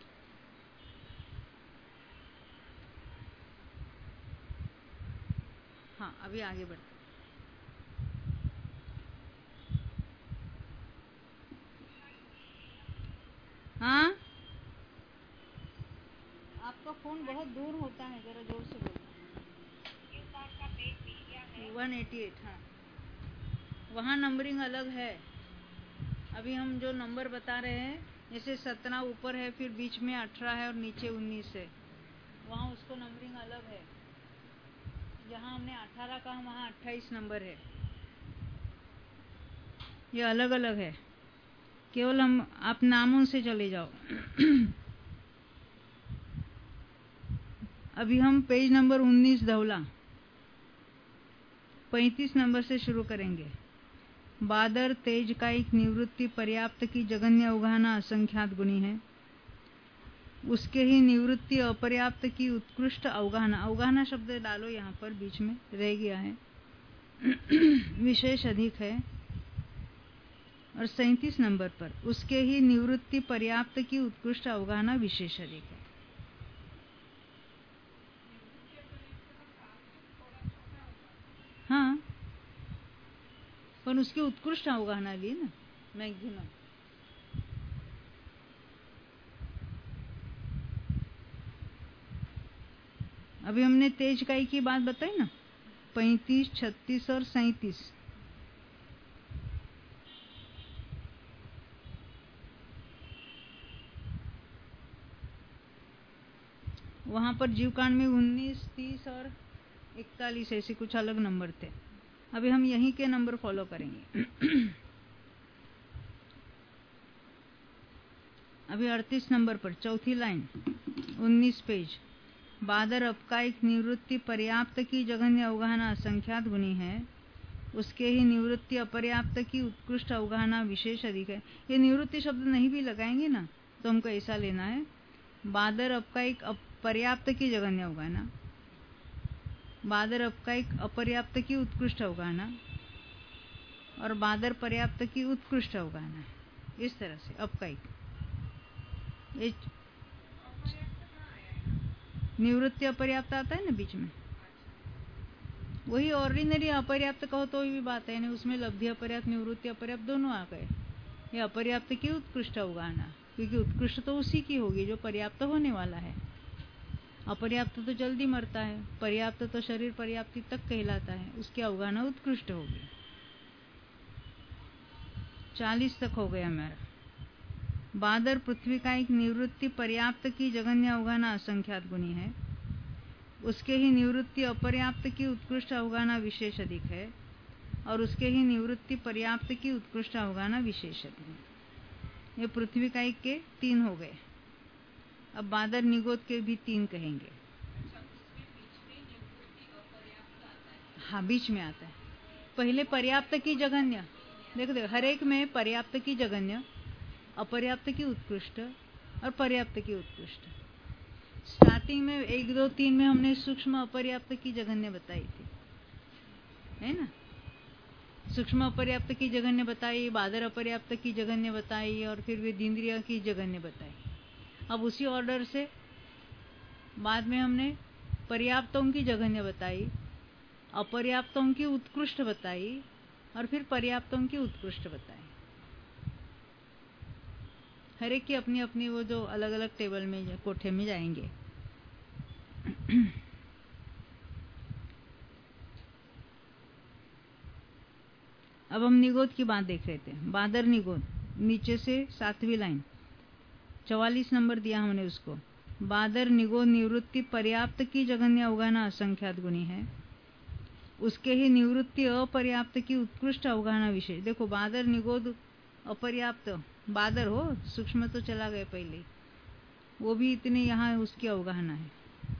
हाँ, अभी आगे बढ़ते। हाँ, आपका फोन बहुत दूर होता है, जरा जोर से बोलो। 188। हाँ, वहाँ नंबरिंग अलग है। अभी हम जो नंबर बता रहे हैं, जैसे 17 ऊपर है, फिर बीच में 18 है और नीचे 19 है, वहाँ उसको नंबरिंग अलग है। जहाँ हमने 18 कहा, वहाँ 28 नंबर है। ये अलग अलग है। केवल आप नामों से चले जाओ। अभी हम पेज नंबर 19 धवला 35 नंबर से शुरू करेंगे। बादर तेज का एक निवृत्ति पर्याप्त की जगन्य अवगाहना असंख्यात गुणी है। उसके ही निवृत्ति अपर्याप्त की उत्कृष्ट अवगाहना, अवगाहना शब्द डालो यहाँ पर, बीच में रह गया है, विशेष अधिक है। और 37 नंबर पर उसके ही निवृत्ति पर्याप्त की उत्कृष्ट अवगाहना विशेष अधिक है। हाँ, पर उसकी उत्कृष्ट अवगाहना ली ना, मैक्सिमम। अभी हमने तेज काई की बात बताई ना, 35, 36 और 37। वहां पर जीवकांड में 19, 30 और 41 ऐसे कुछ अलग नंबर थे। अभी हम यहीं के नंबर फॉलो करेंगे। अभी 38 नंबर पर चौथी लाइन, 19 पेज। बादर अपकायिक निवृत्ति पर्याप्त की जघन्य अवगाहना असंख्यात गुनी है, उसके ही निवृत्ति अपर्याप्त की उत्कृष्ट अवगाहना विशेष अधिक है। ये निवृत्ति शब्द नहीं भी लगाएंगे ना तो हमको ऐसा लेना है, बादर अपकायिक अपर्याप्त की जघन्य अवगाहना, बादर अपकायिक अपर्याप्त की उत्कृष्ट अवगाहना और बादर पर्याप्त की उत्कृष्ट अवगाहना। इस तरह से अपकायिक निवृत्ति अपर्याप्त आता है ना बीच में, वही ऑर्डिनरी अपर्याप्त कहो तो भी बात है ना, उसमें लब्धि अपर्याप्त निवृत्ति अपर्याप्त दोनों आ गए। ये अपर्याप्त की उत्कृष्ट अवगाहना, क्योंकि उत्कृष्ट तो उसी की होगी जो पर्याप्त होने वाला है। अपर्याप्त तो जल्दी मरता है, पर्याप्त तो शरीर पर्याप्ति तक कहलाता है, उसकी अवगाहना उत्कृष्ट होगी। 40 तक हो गया मेरा। बादर पृथ्वी का एक निवृत्ति पर्याप्त की जघन्य अवगाहना असंख्यात गुनी है, उसके ही निवृत्ति अपर्याप्त की उत्कृष्ट अवगाहना विशेष अधिक है और उसके ही निवृत्ति पर्याप्त की उत्कृष्ट अवगाहना विशेष अधिक है। ये पृथ्वी का एक के 3 हो गए। अब बादर निगोद के भी 3 कहेंगे। हाँ, बीच में आता है। पहले पर्याप्त की जघन्य, देखो हर एक में पर्याप्त की जघन्य, अपर्याप्त की उत्कृष्ट और पर्याप्त की उत्कृष्ट। स्टार्टिंग में 1, 2, 3 में हमने सूक्ष्म अपर्याप्त की जघन्य बताई थी, है ना। सूक्ष्म अपर्याप्त की जघन्य बताई, बादर अपर्याप्त की जघन्य बताई और फिर वेदेंद्रिय की जघन्य बताई। अब उसी ऑर्डर से बाद में हमने पर्याप्तों की जघन्य बताई, अपर्याप्तों की उत्कृष्ट बताई और फिर पर्याप्तों की उत्कृष्ट बताई। हर एक की अपनी अपनी वो जो अलग अलग टेबल में कोठे में जाएंगे। अब हम निगोद की बात देख रहे थे। बादर निगोद, नीचे से 7वीं लाइन, 44 नंबर दिया हमने उसको। बादर निगोद निवृत्ति पर्याप्त की जघन्य अवगाहना असंख्यात गुनी है, उसके ही निवृत्ति अपर्याप्त की उत्कृष्ट अवगाहना विशेष। देखो बादर निगोद अपर्याप्त, बादर हो सूक्ष्म तो चला गया पहले, वो भी इतने यहाँ उसकी अवगाहना है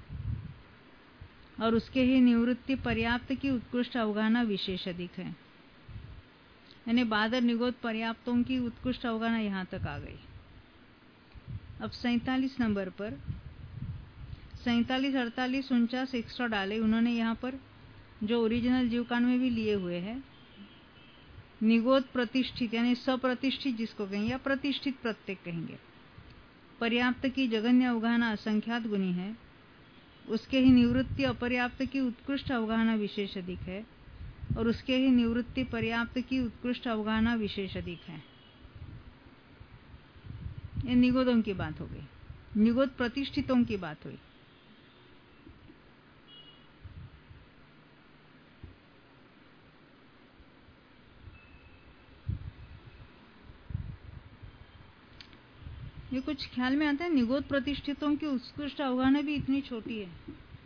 और उसके ही निवृत्ति पर्याप्त की उत्कृष्ट अवगाहना विशेष अधिक है। यानी बादर निगोद पर्याप्तों की उत्कृष्ट अवगाहना यहाँ तक आ गई। अब 47 नंबर पर 47, 48, 49 एक्स्ट्रा डाले उन्होंने यहाँ पर, जो ओरिजिनल जीवकांड में भी लिए हुए हैं। निगोद प्रतिष्ठित यानी सप्रतिष्ठित जिसको कहेंगे या प्रतिष्ठित प्रत्येक कहेंगे, पर्याप्त की जघन्य अवगाहना असंख्यात गुनी है, उसके ही निवृत्ति अपर्याप्त की उत्कृष्ट अवगाहना विशेष अधिक है और उसके ही निवृत्ति पर्याप्त की उत्कृष्ट अवगाहना विशेष अधिक है। ये निगोदों की बात हो गई। निगोद प्रतिष्ठितों की बात हुई। ये कुछ ख्याल में आता है, निगोद प्रतिष्ठितों की उत्कृष्ट अवगाहना भी इतनी छोटी है।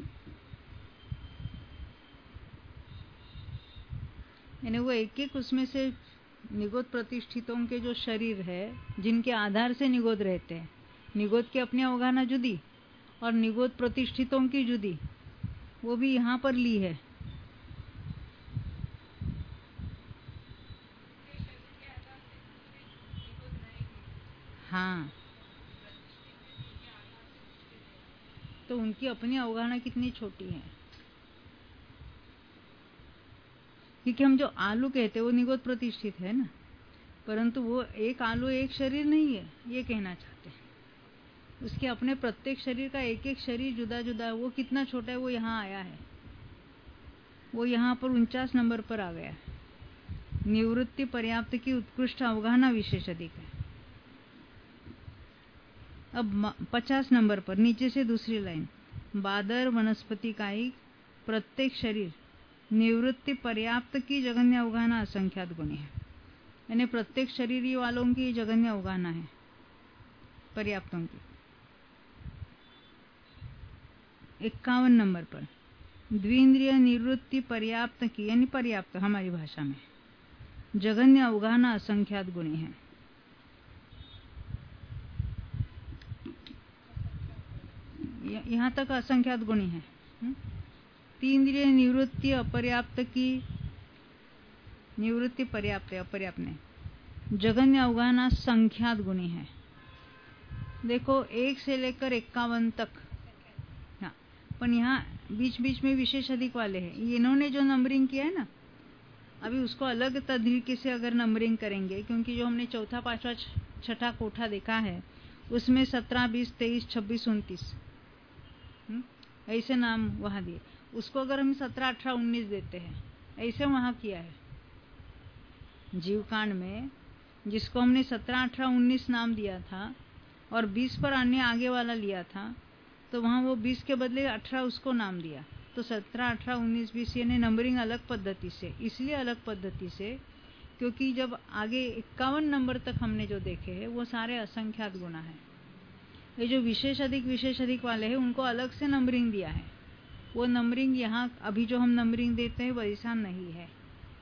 यानी वो एक एक उसमें से निगोद प्रतिष्ठितों के जो शरीर है जिनके आधार से निगोद रहते हैं, निगोद की अपनी अवगाहना जुदी और निगोद प्रतिष्ठितों की जुदी, वो भी यहाँ पर ली है। हाँ, तो उनकी अपनी अवगाहना कितनी छोटी है। क्योंकि हम जो आलू कहते हैं वो निगोद प्रतिष्ठित है ना, परंतु वो एक आलू एक शरीर नहीं है, ये कहना चाहते हैं। उसके अपने प्रत्येक शरीर का एक एक शरीर जुदा जुदा है। वो कितना छोटा है वो यहाँ आया है, वो यहाँ पर 49 नंबर पर आ गया है। निवृत्ति पर्याप्त की उत्कृष्ट अवगाहना विशेष अधिक है। अब 50 नंबर पर नीचे से दूसरी लाइन, बादर वनस्पति का एक प्रत्येक शरीर निवृत्ति पर्याप्त की जघन्य अवगाहना असंख्यात गुणी है। यानी प्रत्येक शरीर वालों की जघन्य अवगाहना है पर्याप्तों की। 51 नंबर पर द्विंद्रिय निवृत्ति पर्याप्त की, यानी पर्याप्त हमारी भाषा में जगन्य अवगाहना असंख्यात गुणी है। यहाँ तक असंख्यात गुणी है। तीन्द्रिय निवृत्ति अपर्याप्त की, निवृत्ति पर्याप्त है, अपर्याप्त नहीं, जगन्य अवगाहना संख्यात गुणी है। देखो 1 से लेकर 51 तक, हाँ, पर यहाँ बीच बीच में विशेष अधिक वाले हैं। इन्होंने जो नंबरिंग किया है ना, अभी उसको अलग तरीके से अगर नंबरिंग करेंगे, क्योंकि जो हमने चौथा पांचवा छठा कोठा देखा है उसमें 17, 20, 23, 26, 29 ऐसे नाम वहां दिए। उसको अगर हम 17, 18, 19 देते हैं, ऐसे वहां किया है जीवकांड में, जिसको हमने 17, 18, 19 नाम दिया था और 20 पर अन्य आगे वाला लिया था, तो वहां वो 20 के बदले 18 उसको नाम दिया। तो 17, 18, 19, 20 यानी नंबरिंग अलग पद्धति से, इसलिए अलग पद्धति से क्योंकि जब आगे 51 नंबर तक हमने जो देखे हैं वो सारे असंख्यात गुना है। ये जो विशेष अधिक वाले हैं उनको अलग से नंबरिंग दिया है। वो नंबरिंग यहाँ अभी जो हम नंबरिंग देते हैं वैसा नहीं है।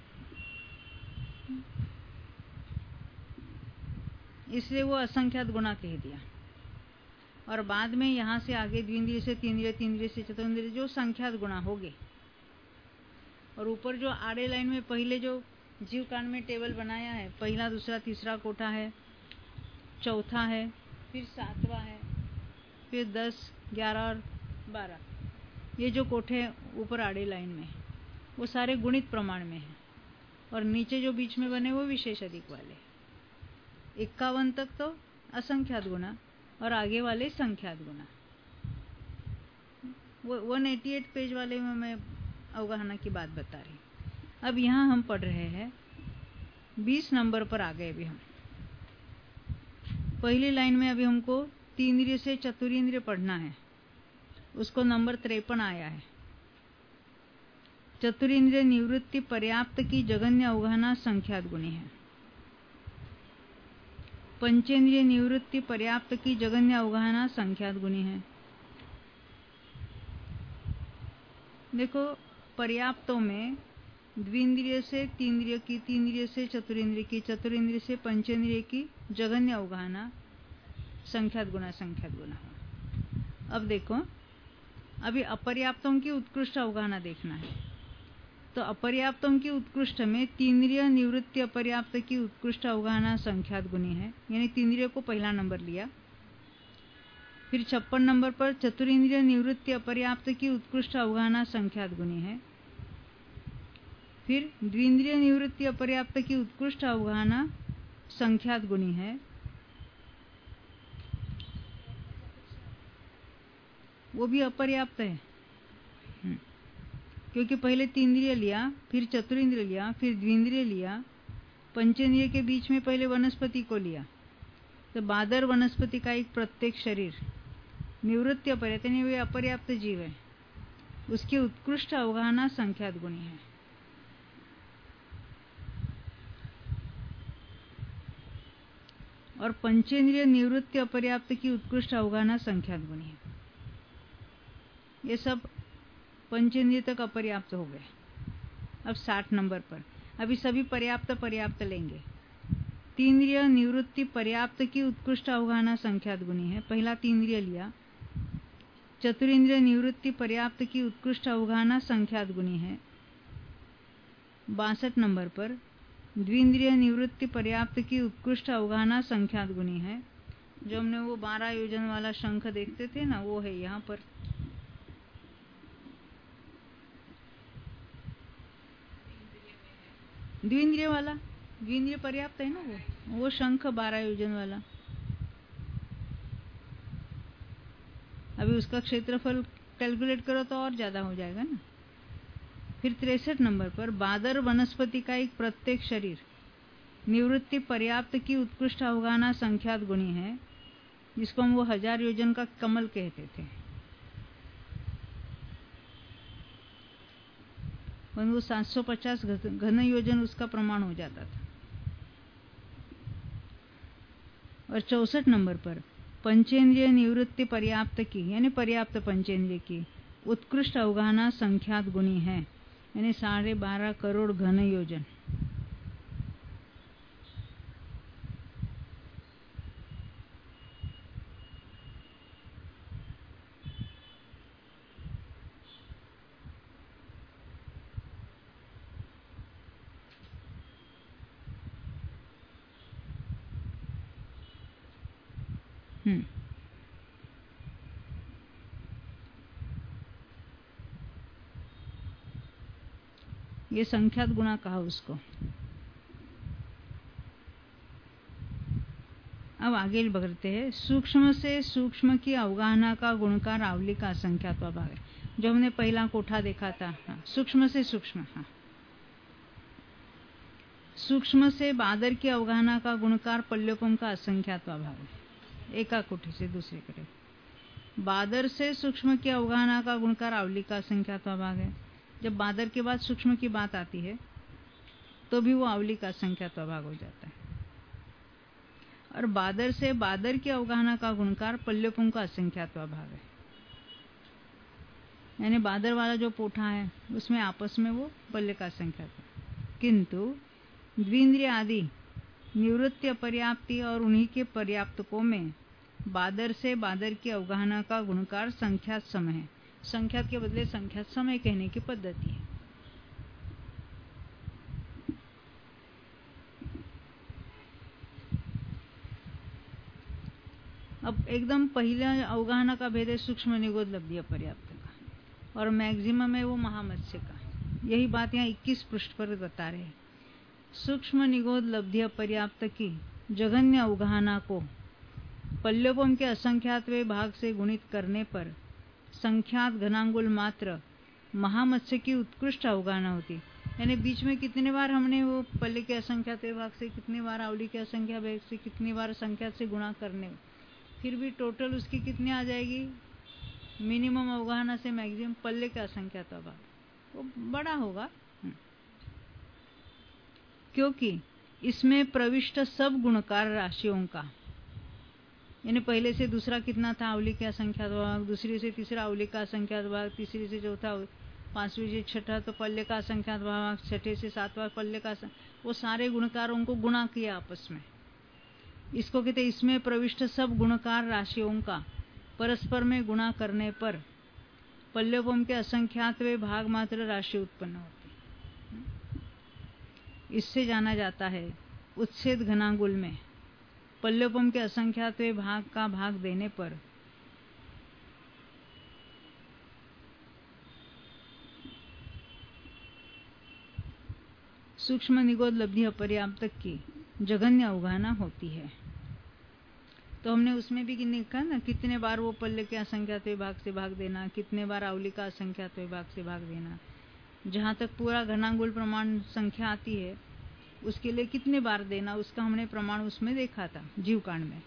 इसलिए वो असंख्यात गुना कह दिया। और बाद में यहाँ से आगे द्विंद्रिय से तीन्द्रिय, तीन्द्रिय से चतुर्न्द्रिय जो संख्यात गुना हो गए। और ऊपर जो आड़े लाइन में पहले जो जीवकांड में टेबल बनाया है, पहला, दूसरा, तीसरा कोठा है, चौथा है, फिर 7वां है, फिर 10, 11 और 12, ये जो कोठे ऊपर आड़े लाइन में वो सारे गुणित प्रमाण में है। और नीचे जो बीच में बने वो विशेष अधिक वाले। 51 तक तो असंख्यात गुना और आगे वाले संख्यात गुना। 188 पेज वाले में मैं अवगाहना की बात बता रही। अब यहाँ हम पढ़ रहे हैं 20 नंबर पर आ गए। अभी हम पहली लाइन में अभी हमको तीन्द्रिय से चतुरिंद्रिय पढ़ना है, उसको नंबर 53 आया है। चतुरिंद्रिय निवृत्ति पर्याप्त की जगन्य अवगाहना संख्यात गुणी है। पंचेंद्रिय निवृत्ति पर्याप्त की जगन्य अवगाहना संख्यात गुणी है। देखो पर्याप्तों में द्विंद्रिय से तीन्द्रिय की, तीन्द्रिय से चतुरिंद्रिय की, चतुरिंद्रिय से पंचेंद्रिय की जगन्य अवगाहना संख्यात गुना, संख्यात गुना। अब देखो, अभी अपर्याप्तों की उत्कृष्ट अवगाहना देखना है। तो अपर्याप्तों की उत्कृष्ट में तीन्द्रिय निवृत्ति अपर्याप्त की उत्कृष्ट अवगाहना संख्यात गुणी है, यानी तीन्द्रिय को पहला नंबर लिया। फिर 56 नंबर पर चतुरिंद्रिय निवृत्ति अपर्याप्त की उत्कृष्ट अवगाहना संख्यात गुणी है। फिर द्विंद्रिय निवृत्ति अपर्याप्त की उत्कृष्ट अवगाहना संख्यात गुणी है। वो भी अपर्याप्त है, क्योंकि पहले तीन्द्रिय लिया, फिर चतुरिंद्रिय लिया, फिर द्विंद्रिय लिया, पंचेंद्रिय के बीच में पहले वनस्पति को लिया। तो बादर वनस्पति का एक प्रत्येक शरीर निवृत्ति अपर्याप्त, यानी वे अपर्याप्त जीव है, उसकी उत्कृष्ट अवगाहना संख्यात गुणी है। और पंचेंद्रिय निवृत्ति अपर्याप्त की उत्कृष्ट अवगाहना संख्यात गुणी है। ये सब पंचेंद्रिय तक अपर्याप्त हो गए। अब 60 नंबर पर अभी सभी पर्याप्त लेंगे। तीन्द्रिय निवृत्ति पर्याप्त की उत्कृष्ट अवगाहना संख्यात गुणी है, पहला तीन्द्रिय लिया। चतुरिंद्रिय निवृत्ति पर्याप्त की उत्कृष्ट अवगाहना संख्यात गुणी है। 62 नंबर पर द्विंद्रिय निवृत्ति पर्याप्त की उत्कृष्ट अवगाहना संख्यात गुणी है। जो हमने वो 12 योजन वाला शंख देखते थे ना, वो है यहाँ पर। द्विंद्रिय वाला, द्विंद्रिय पर्याप्त है ना, वो शंख 12 योजन वाला। अभी उसका क्षेत्रफल कैलकुलेट करो तो और ज्यादा हो जाएगा ना। फिर 63 नंबर पर बादर वनस्पति का एक प्रत्येक शरीर निवृत्ति पर्याप्त की उत्कृष्ट अवगाहना संख्यात गुणी है, जिसको हम वो 1000 योजन का कमल कहते थे। वो 750 घन योजन उसका प्रमाण हो जाता था। और 64 नंबर पर पंचेंद्रिय निवृत्ति पर्याप्त की, यानी पर्याप्त पंचेंद्रिय की उत्कृष्ट अवगाहना संख्यात गुणी है, यानी 12.5 करोड़ घन योजन। ये संख्यात गुणा कहा उसको। अब आगे बढ़ते हैं। सूक्ष्म से सूक्ष्म की अवगाहना का गुणकार आवली का असंख्यात भाग है। जो हमने पहला कोठा देखा था, हाँ, सूक्ष्म से सूक्ष्म, हाँ, सूक्ष्म से बादर की अवगाहना का गुणकार पल्योपम का असंख्यात भाग है। एका कोठे से दूसरे कोठे। बादर से सूक्ष्म की अवगाहना का गुणकार आवली का असंख्यात भाग है। जब बादर के बाद सूक्ष्म की बात आती है तो भी वो आवली का असंख्यात भाग हो जाता है। और बादर से बादर की अवगाहना का गुणकार पल्योपम का असंख्यात भाग है। यानी बादर वाला जो पोठा है उसमें आपस में वो पल्य का असंख्यात है। किंतु द्विंद्रिय आदि निवृत्ति पर्याप्ति और उन्हीं के पर्याप्तकों में बादर से बादर की अवगाहना का गुणकार संख्यात समय है। संख्यात के बदले संख्यात समय कहने की पद्धति है। अब एकदम पहला अवगाहना का भेद है सूक्ष्म निगोद लब्धि अपर्याप्त का, और मैक्सिमम है वो महामत्स्य का। यही बात यहाँ 21 पृष्ठ पर बता रहे हैं। सूक्ष्म निगोद लब्धि अपर्याप्त की जघन्य अवगाहना को पल्योपम के असंख्यातवें भाग से गुणित करने पर संख्यात घनांगुल मात्र महामत्स्य की उत्कृष्ट अवगाहना होती। यानी बीच में कितने बार हमने वो पल्ले के असंख्यातवें भाग से, कितनी बार आवली के असंख्या भाग से, कितनी बार संख्यात से गुणा करने, फिर भी टोटल उसकी कितनी आ जाएगी, मिनिमम अवगाहना से मैक्सिमम पल्ले का असंख्यात भाग, वो बड़ा होगा। क्योंकि इसमें प्रविष्ट सब गुणकार राशियों का, यानी पहले से दूसरा कितना था आवली का असंख्यात भाग, दूसरे से तीसरा आवली का असंख्यात भाग, तीसरे से चौथा, पांचवी से छठा तो पल्ले का असंख्यात भाग, छठे से सातवां पल्ले का, वो सारे गुणकारों को गुणा किया आपस में। इसको कहते इसमें प्रविष्ट सब गुणकार राशियों का परस्पर में गुणा करने पर पल्योपम के असंख्यातवें भाग मात्र राशि उत्पन्न होती। इससे जाना जाता है उच्छेद घनांगुल में पल्योपम के असंख्यातवें भाग का भाग देने पर सूक्ष्म निगोद लब्धि अपर्याप्त की जघन्य अवगाहना होती है। तो हमने उसमें भी लिखा ना, कितने बार वो पल्ले के असंख्यातवें भाग से भाग देना, कितने बार आवली का असंख्यातवें भाग से भाग देना। जहाँ तक पूरा घनांगुल प्रमाण संख्या आती है उसके लिए कितने बार देना, उसका हमने प्रमाण उसमें देखा था जीवकांड में।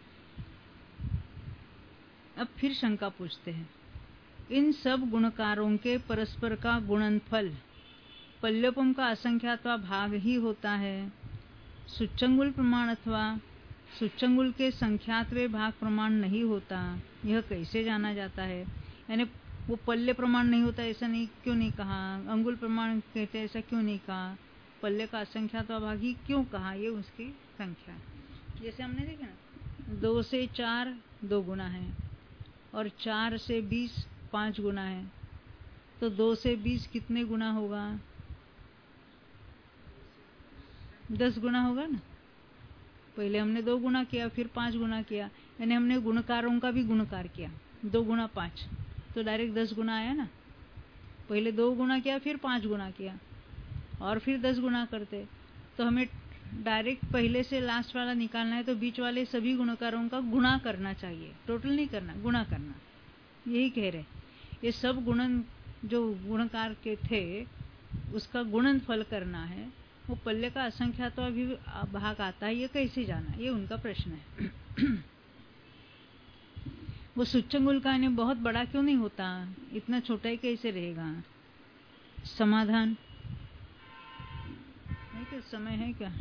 अब फिर शंका पूछते हैं, इन सब गुणकारों के परस्पर का गुणनफल पल्योपम का असंख्यातवा भाग ही होता है। सुच्चंगुल प्रमाण अथवा सुच्चंगुल के संख्यातवें भाग प्रमाण नहीं होता, यह कैसे जाना जाता है। यानी वो पल्ले प्रमाण नहीं होता ऐसा नहीं, क्यों नहीं कहा, अंगुल प्रमाण कहते ऐसा क्यों नहीं कहा, पल्ले का असंख्यातवा भाग ही क्यों कहा, ये उसकी संख्या। जैसे हमने देखा ना, 2 से 4 2 गुना है और 4 से 20 5 गुना है, तो 2 से 20 कितने गुना होगा, 10 गुना होगा ना। पहले हमने 2 गुना किया, फिर 5 गुना किया, यानी हमने गुणकारों का भी गुणकार किया। 2 गुना 5 तो डायरेक्ट 10 गुना आया ना। पहले 2 गुना किया, फिर 5 गुना किया और फिर 10 गुना करते, तो हमें डायरेक्ट पहले से लास्ट वाला निकालना है, तो बीच वाले सभी गुणकारों का गुणा करना चाहिए, टोटल नहीं करना, गुणा करना। यही कह रहे, ये सब गुणन जो गुणकार के थे उसका गुणन फल करना है। वो पल्ले का असंख्यातवा भी भाग आता है, ये कैसे जाना, ये उनका प्रश्न है। वो सुच्चंगुल का यानी बहुत बड़ा क्यों नहीं होता, इतना छोटा ही कैसे रहेगा। समाधान है क्या, समय है क्या।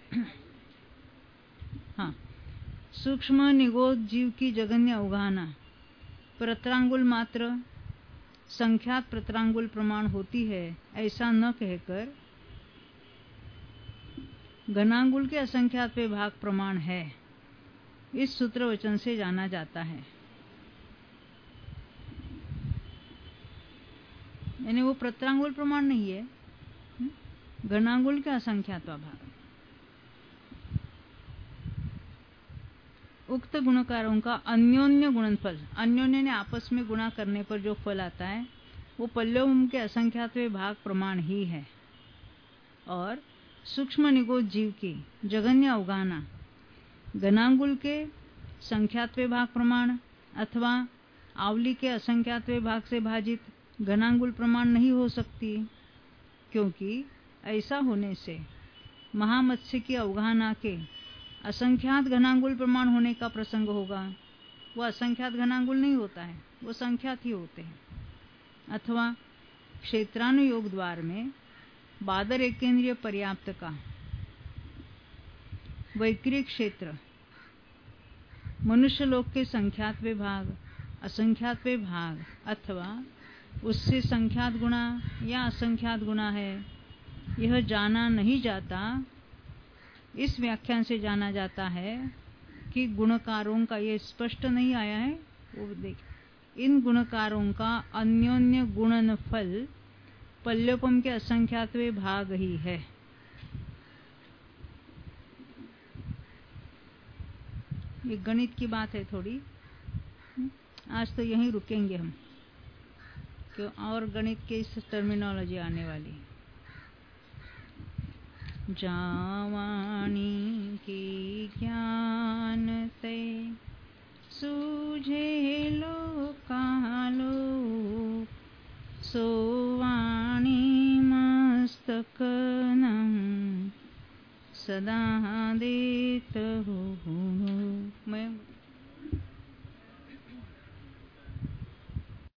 हाँ, सूक्ष्म निगोद जीव की जघन्य अवगाहना प्रत्रांगुल मात्र संख्यात प्रत्रांगुल प्रमाण होती है, ऐसा न कहकर घनांगुल के असंख्यात भाग प्रमाण है, इस सूत्र वचन से जाना जाता है। यानी वो प्रत्रांगुल प्रमाण नहीं है, घनांगुल के असंख्यात भाग। उक्त गुणकारों का अन्योन्य गुणनफल, अन्योन्य ने आपस में गुणा करने पर जो फल आता है वो पल्लवम के असंख्यातवें भाग प्रमाण ही है। और सूक्ष्म निगोद जीव की जघन्य अवगाहना घनांगुल के संख्यातवें भाग प्रमाण अथवा आवली के असंख्यातवें भाग से भाजित घनांगुल प्रमाण नहीं हो सकती, क्योंकि ऐसा होने से महामत्स्य की अवगाहना के असंख्यात घनांगुल प्रमाण होने का प्रसंग होगा। वो असंख्यात घनांगुल नहीं होता है, वो संख्यात ही होते हैं। अथवा क्षेत्रानुयोग द्वार में बादर एकेंद्रिय पर्याप्त का वैक्रिक क्षेत्र मनुष्य लोक के संख्यात भाग, असंख्यात भाग अथवा उससे संख्यात गुणा या असंख्यात गुणा है, यह जाना नहीं जाता। इस व्याख्यान से जाना जाता है कि गुणकारों का, ये स्पष्ट नहीं आया है, वो देख, इन गुणकारों का अन्योन्य गुणनफल पल्लवम के असंख्यातवें भाग ही है। ये गणित की बात है थोड़ी, आज तो यहीं रुकेंगे हम, क्यों और गणित के इस टर्मिनोलॉजी आने वाली। जावाणी की ज्ञान ते सूझे लो कालो, सोवाणी मस्तक सदा देत